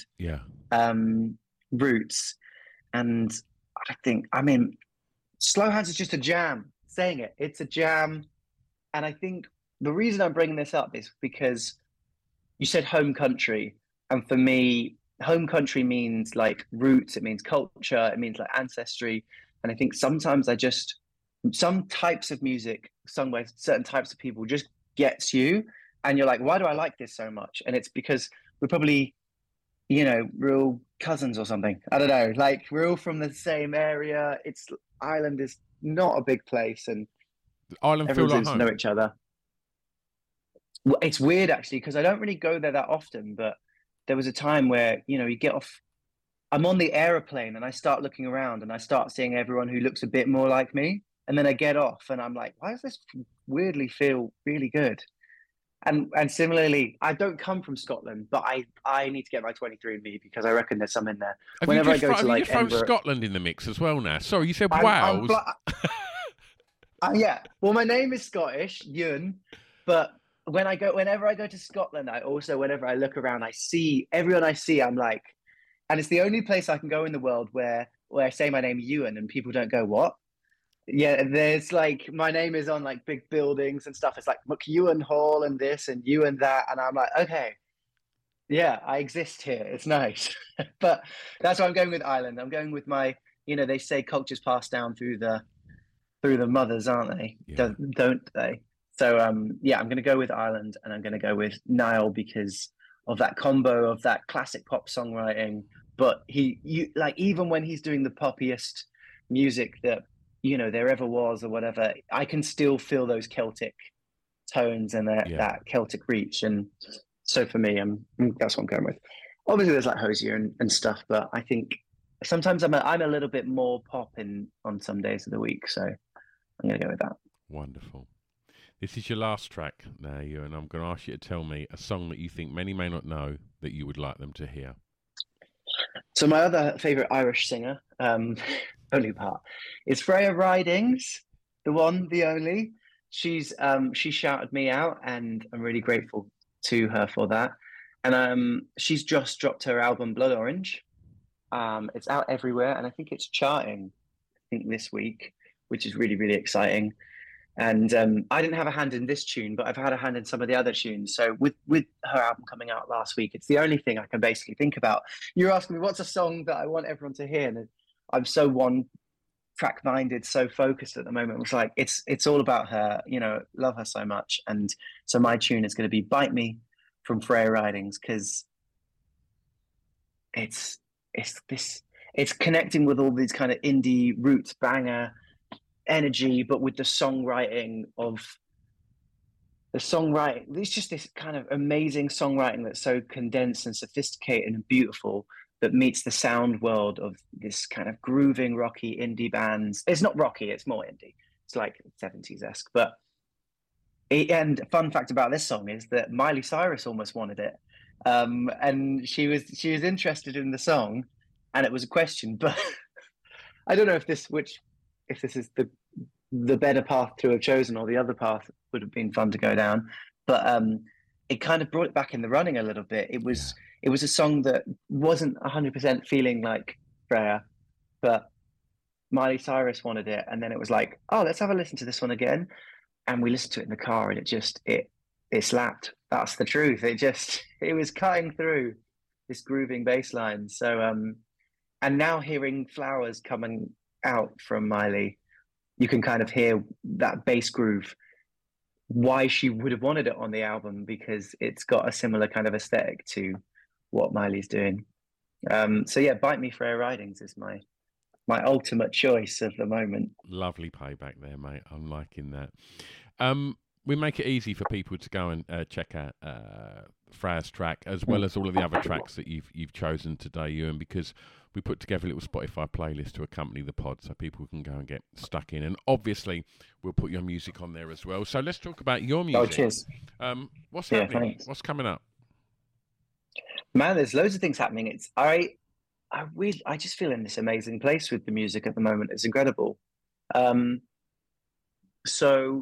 [SPEAKER 5] roots. And I mean, Slow Hands is just a jam. Saying it, it's a jam. And I think the reason I'm bringing this up is because you said home country. And for me, home country means like roots. It means culture. It means like ancestry. And I think sometimes some types of music sung by certain types of people just gets you, and you're like, why do I like this so much? And it's because we're probably, you know, real cousins or something. I don't know, like we're all from the same area. Ireland is not a big place, and
[SPEAKER 4] Ireland feel like home.
[SPEAKER 5] Know each other. Well, it's weird actually, because I don't really go there that often, but there was a time where, you know, you get off, I'm on the aeroplane and I start looking around and I start seeing everyone who looks a bit more like me. And then I get off and I'm like, why does this weirdly feel really good? And similarly, I don't come from Scotland, but I need to get my 23andMe because I reckon there's some in there.
[SPEAKER 4] Have
[SPEAKER 5] Whenever
[SPEAKER 4] you
[SPEAKER 5] I go to
[SPEAKER 4] thrown Scotland in the mix as well now? Sorry, you said Wales.
[SPEAKER 5] Yeah. Well, my name is Scottish, Ewan, but whenever I go to Scotland, whenever I look around, I see everyone I see, I'm like, and it's the only place I can go in the world where I say my name Ewan and people don't go, what? Yeah, there's like, my name is on like big buildings and stuff. It's like McEwan Hall and this and Ewan that. And I'm like, okay, yeah, I exist here. It's nice. But that's why I'm going with Ireland. I'm going with my, you know, they say cultures pass down through the mothers, aren't they?
[SPEAKER 4] Yeah.
[SPEAKER 5] Don't they? So, yeah, I'm going to go with Ireland, and I'm going to go with Niall because of that combo of that classic pop songwriting. But even when he's doing the poppiest music that, you know, there ever was or whatever, I can still feel those Celtic tones and that Celtic reach. And so for me, that's what I'm going with. Obviously there's like Hosier and stuff, but I think sometimes I'm a little bit more pop on some days of the week. So I'm going to go with that.
[SPEAKER 4] Wonderful. This is your last track now, and I'm going to ask you to tell me a song that you think many may not know that you would like them to hear.
[SPEAKER 5] So my other favourite Irish singer, only part, is Freya Ridings, the one, the only. She shouted me out, and I'm really grateful to her for that. And she's just dropped her album Blood Orange. It's out everywhere, and I think it's charting, this week, which is really, really exciting. And I didn't have a hand in this tune, but I've had a hand in some of the other tunes. So with her album coming out last week, it's the only thing I can basically think about. You're asking me what's a song that I want everyone to hear, and I'm so one-track minded, so focused at the moment. It's like it's all about her. You know, love her so much, and so my tune is going to be "Bite Me" from Freya Ridings, because it's connecting with all these kind of indie roots banger energy, but with the songwriting, it's just this kind of amazing songwriting that's so condensed and sophisticated and beautiful, that meets the sound world of this kind of grooving rocky indie bands. It's not rocky, it's more indie. It's like 70s-esque. But and fun fact about this song is that Miley Cyrus almost wanted it, and she was interested in the song, and it was a question, but I don't know if this is the better path to have chosen, or the other path would have been fun to go down. But it kind of brought it back in the running a little bit. It was a song that wasn't 100% feeling like Freya, but Miley Cyrus wanted it, and then it was like, oh, let's have a listen to this one again. And we listened to it in the car, and it slapped. That's the truth. It was cutting through this grooving bass line. So and now hearing Flowers coming out from Miley, you can kind of hear that bass groove, why she would have wanted it on the album, because it's got a similar kind of aesthetic to what Miley's doing. So yeah, Bite Me Freya Ridings is my ultimate choice of the moment.
[SPEAKER 4] Lovely payback there, mate. I'm liking that. We make it easy for people to go and check out Freya's track, as well as all of the other tracks that you've chosen today, Ewan, because we put together a little Spotify playlist to accompany the pod so people can go and get stuck in. And obviously, we'll put your music on there as well. So let's talk about your music.
[SPEAKER 5] Oh, cheers.
[SPEAKER 4] What's happening?
[SPEAKER 5] Thanks.
[SPEAKER 4] What's coming up?
[SPEAKER 5] Man, there's loads of things happening. I just feel in this amazing place with the music at the moment. It's incredible. So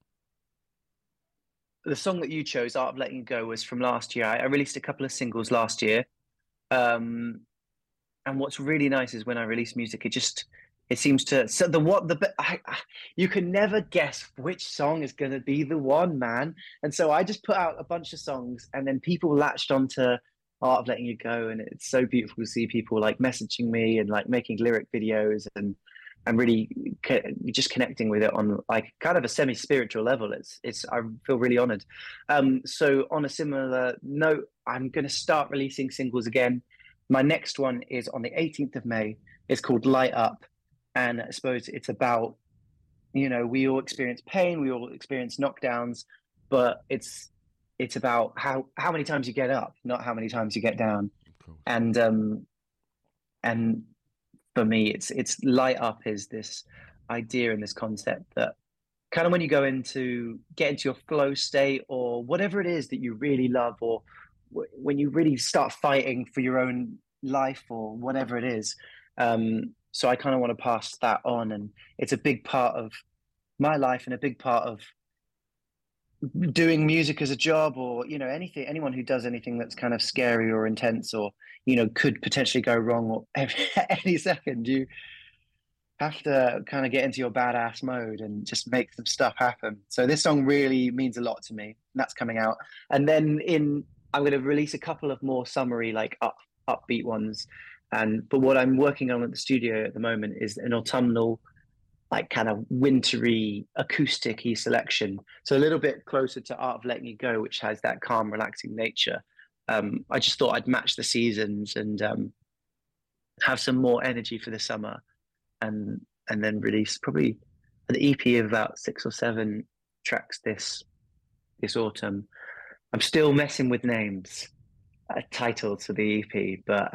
[SPEAKER 5] the song that you chose, Art of Letting You Go, was from last year. I released a couple of singles last year. And what's really nice is when I release music, it seems to, you can never guess which song is going to be the one, man. And so I just put out a bunch of songs, and then people latched onto Art of Letting You Go, and it's so beautiful to see people like messaging me and like making lyric videos and really just connecting with it on like kind of a semi-spiritual level. I feel really honored. So on a similar note, I'm going to start releasing singles again. My next one is on the 18th of May. It's called Light Up. And I suppose it's about, we all experience pain, we all experience knockdowns, but it's about how many times you get up, not how many times you get down. And for me, it's Light Up is this idea and this concept that kind of when you get into your flow state, or whatever it is that you really love, or when you really start fighting for your own life or whatever it is. So I kind of want to pass that on, and it's a big part of my life and a big part of doing music as a job, or anyone who does anything that's kind of scary or intense, or could potentially go wrong, or any second. You have to kind of get into your badass mode and just make some stuff happen. So this song really means a lot to me, and that's coming out. And then I'm going to release a couple of more summery, like upbeat ones. But what I'm working on at the studio at the moment is an autumnal, like kind of wintry, acoustic-y selection. So a little bit closer to Art of Letting You Go, which has that calm, relaxing nature. I just thought I'd match the seasons and have some more energy for the summer, and then release probably an EP of about 6 or 7 tracks this autumn. I'm still messing with names, title to the EP, but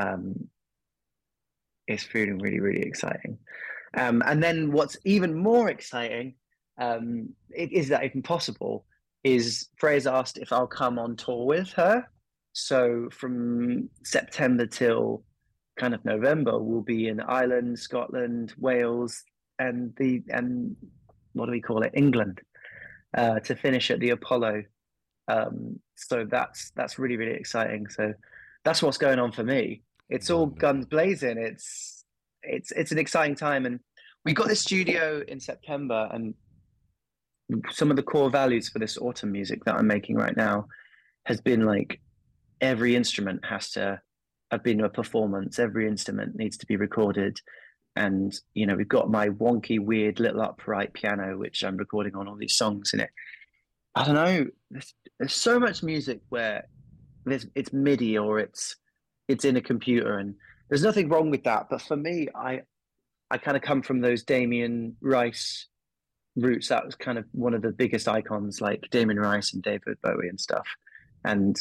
[SPEAKER 5] it's feeling really, really exciting. And then what's even more exciting, is that even possible, is Freya's asked if I'll come on tour with her. So from September till kind of November, we'll be in Ireland, Scotland, Wales, and what do we call it, England, to finish at the Apollo. So that's really, really exciting. So that's what's going on for me. It's all guns blazing. It's an exciting time, and we got this studio in September, and some of the core values for this autumn music that I'm making right now has been like every instrument has to have been a performance. Every instrument needs to be recorded, and we've got my wonky, weird little upright piano, which I'm recording on all these songs in it. I don't know. There's so much music where it's MIDI or it's in a computer, and there's nothing wrong with that. But for me, I kind of come from those Damien Rice roots. That was kind of one of the biggest icons, like Damien Rice and David Bowie and stuff. And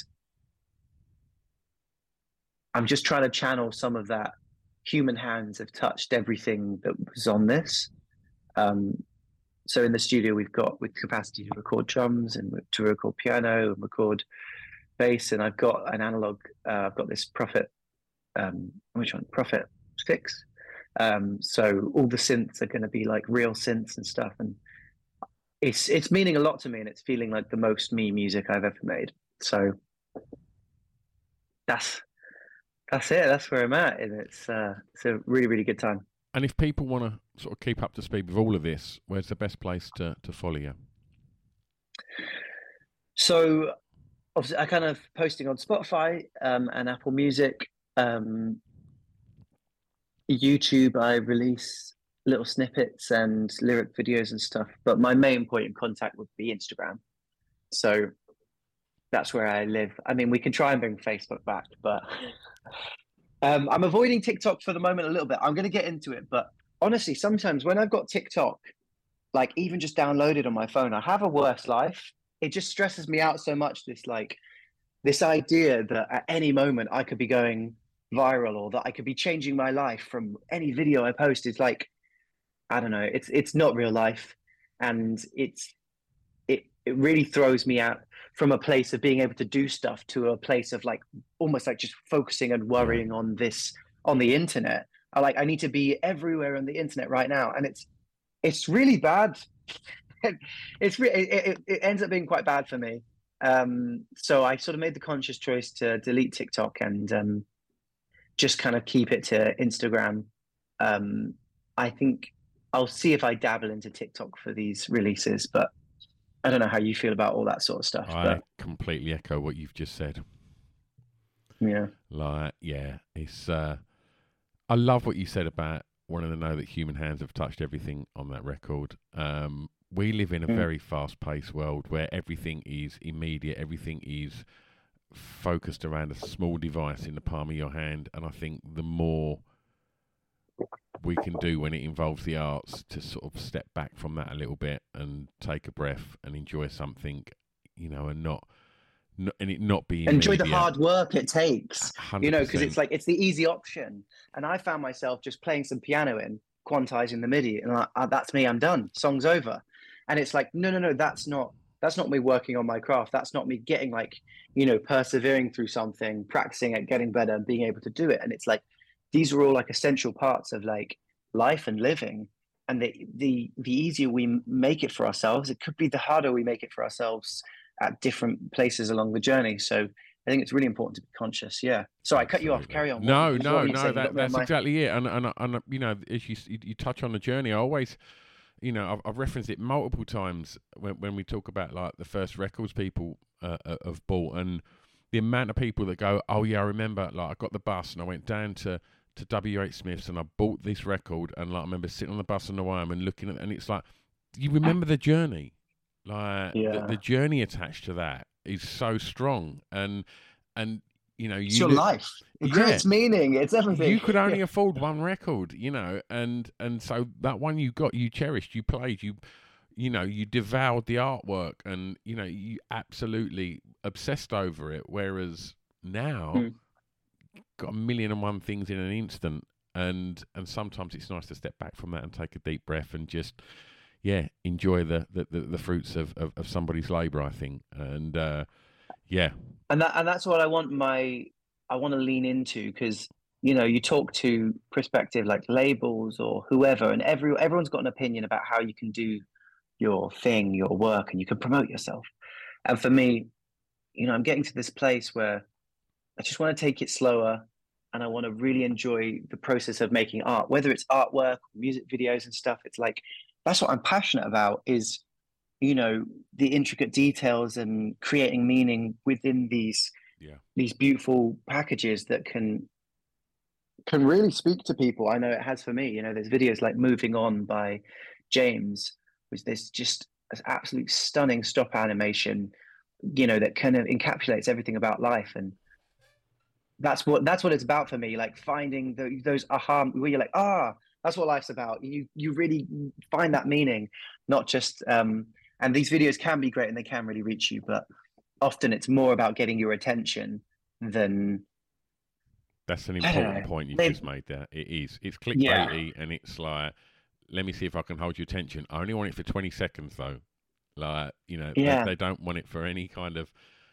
[SPEAKER 5] I'm just trying to channel some of that. Human hands have touched everything that was on this. So in the studio, we've got with capacity to record drums and to record piano and record bass. And I've got an analog. I've got this Prophet. Which one? Prophet 6. So all the synths are going to be like real synths and stuff, and it's meaning a lot to me, and it's feeling like the most me music I've ever made. So that's it. That's where I'm at, and it's a really, really good time.
[SPEAKER 4] And if people want to sort of keep up to speed with all of this, where's the best place to follow you?
[SPEAKER 5] So obviously I kind of posting on Spotify and Apple Music. YouTube, I release little snippets and lyric videos and stuff, but my main point of contact would be Instagram. So that's where I live. I mean, we can try and bring Facebook back, but I'm avoiding TikTok for the moment a little bit. I'm going to get into it, but honestly, sometimes when I've got TikTok, like even just downloaded on my phone, I have a worse life. It just stresses me out so much. This idea that at any moment I could be going viral, or that I could be changing my life from any video I post. Is like, I don't know. It's not real life, and it really throws me out from a place of being able to do stuff to a place of like almost like just focusing and worrying on the internet. I need to be everywhere on the internet right now, and it's really bad. It ends up being quite bad for me. So I sort of made the conscious choice to delete TikTok and just kind of keep it to Instagram. I think I'll see if I dabble into TikTok for these releases, but I don't know how you feel about all that sort of stuff.
[SPEAKER 4] I completely echo what you've just said.
[SPEAKER 5] Yeah.
[SPEAKER 4] It's I love what you said about wanting to know that human hands have touched everything on that record. We live in a very fast-paced world where everything is immediate, everything is focused around a small device in the palm of your hand, and I think the more we can do when it involves the arts to sort of step back from that a little bit and take a breath and enjoy something, and not be
[SPEAKER 5] enjoy
[SPEAKER 4] immediate.
[SPEAKER 5] the hard work it takes,
[SPEAKER 4] 100%.
[SPEAKER 5] because it's the easy option. And I found myself just playing some piano in, quantizing the MIDI, and that's me. I'm done. Song's over. And it's like, no, that's not me working on my craft. That's not me getting persevering through something, practicing it, getting better, and being able to do it. And it's like, these are all like essential parts of like life and living. And the easier we make it for ourselves, it could be the harder we make it for ourselves at different places along the journey. So I think it's really important to be conscious. Yeah. Sorry, I cut you off. Carry on.
[SPEAKER 4] No. That's exactly it. And as you touch on the journey, I always, I've referenced it multiple times when we talk about like the first records people have bought, and the amount of people that go, oh yeah, I remember, like I got the bus and I went down to WH Smith's and I bought this record, and like I remember sitting on the bus on the way home and looking at it, and it's like, you remember the journey. Like the journey attached to that is so strong, and it's
[SPEAKER 5] your life. It creates meaning. It's everything.
[SPEAKER 4] You could only afford one record, and so that one you got, you cherished, you played, you devoured the artwork, and you absolutely obsessed over it. Whereas now, got 1,000,001 things in an instant, and sometimes it's nice to step back from that and take a deep breath and just enjoy the fruits of somebody's labor, I think. And and that's what I want to lean into, because you talk to prospective like labels or whoever, and everyone's got an opinion about how you can do your thing, your work, and you can promote yourself. And for me, I'm getting to this place where I just want to take it slower, and I want to really enjoy the process of making art, whether it's artwork, music videos and stuff. It's like, that's what I'm passionate about, is, the intricate details and creating meaning within these beautiful packages that can really speak to people. I know it has for me. There's videos like Moving On by James, which there's just an absolute stunning stop animation, that kind of encapsulates everything about life. And that's what it's about for me, like finding those aha, where you're like, that's what life's about. You really find that meaning, not just and these videos can be great and they can really reach you, but often it's more about getting your attention than. That's an important point you've just made there. It is. It's clickbaity, and it's like, let me see if I can hold your attention. I only want it for 20 seconds though. Like, they don't want it for any kind of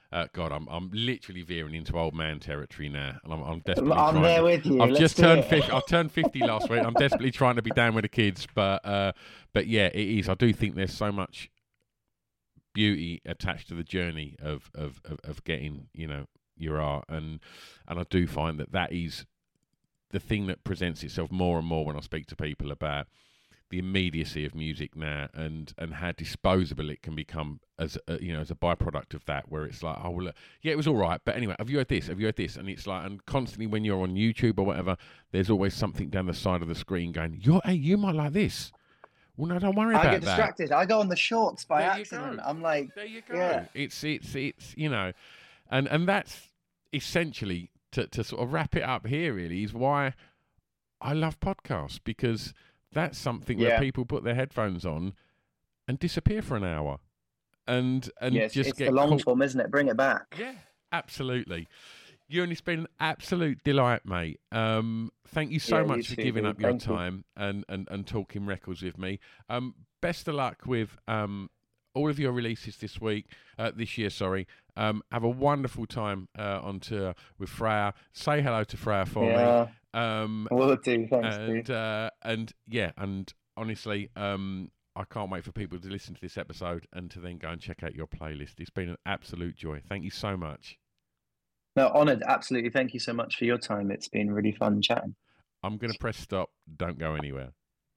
[SPEAKER 4] God, I'm literally veering into old man territory now, and I'm desperately.
[SPEAKER 5] I'm there with you.
[SPEAKER 4] I've just turned 50. I turned 50 last week. I'm desperately trying to be down with the kids, but yeah, it is. I do think there's so much beauty attached to the journey of getting, you know, your art, and I do find that is the thing that presents itself more and more when I speak to people about the immediacy of music now, and how disposable it can become as a, you know, as a byproduct of that, where it's like, oh well, yeah, it was all right, but anyway, have you heard this, and it's like, and constantly when you're on YouTube or whatever, there's always something down the side of the screen going, hey, you might like this. Well, no, don't worry about that.
[SPEAKER 5] I get distracted. I go on the shorts by accident. I'm like,
[SPEAKER 4] there you go.
[SPEAKER 5] Yeah.
[SPEAKER 4] It's you know, and that's essentially to sort of wrap it up here. Really, is why I love podcasts, because that's something where people put their headphones on and disappear for an hour, and just
[SPEAKER 5] it's
[SPEAKER 4] get
[SPEAKER 5] the long form, isn't it? Bring it back.
[SPEAKER 4] Yeah, absolutely. Ewan, it's been an absolute delight, mate. Thank you so much for giving up your time and talking records with me. Best of luck with all of your releases this year. Have a wonderful time on tour with Freya. Say hello to Freya for me.
[SPEAKER 5] Will do. Thanks,
[SPEAKER 4] and honestly, I can't wait for people to listen to this episode and to then go and check out your playlist. It's been an absolute joy. Thank you so much.
[SPEAKER 5] No, honoured. Absolutely. Thank you so much for your time. It's been really fun chatting.
[SPEAKER 4] I'm going to press stop. Don't go anywhere.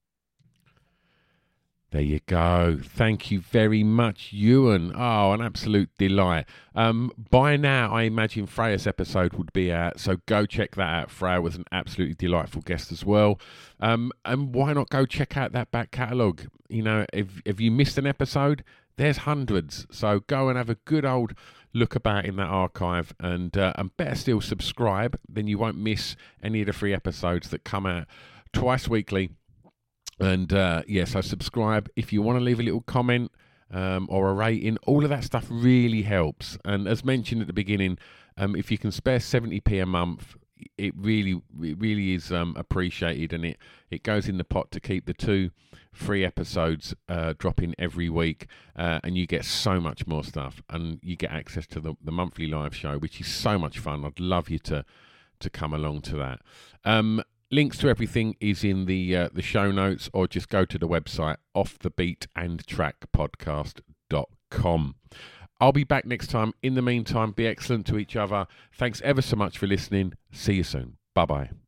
[SPEAKER 4] There you go. Thank you very much, Ewan. Oh, an absolute delight. By now, I imagine Freya's episode would be out, so go check that out. Freya was an absolutely delightful guest as well. And why not go check out that back catalogue? You know, if you missed an episode, there's hundreds. So go and have a good old look about in that archive, and better still, subscribe. Then you won't miss any of the free episodes that come out twice weekly. And so subscribe. If you want to leave a little comment or a rating, all of that stuff really helps. And as mentioned at the beginning, if you can spare 70p a month, it really is appreciated, and it goes in the pot to keep the 2 free episodes dropping every week, and you get so much more stuff, and you get access to the monthly live show, which is so much fun. I'd love you to come along to that. Links to everything is in the show notes, or just go to the website offthebeatandtrackpodcast.com. I'll be back next time. In the meantime, be excellent to each other. Thanks ever so much for listening. See you soon. Bye-bye.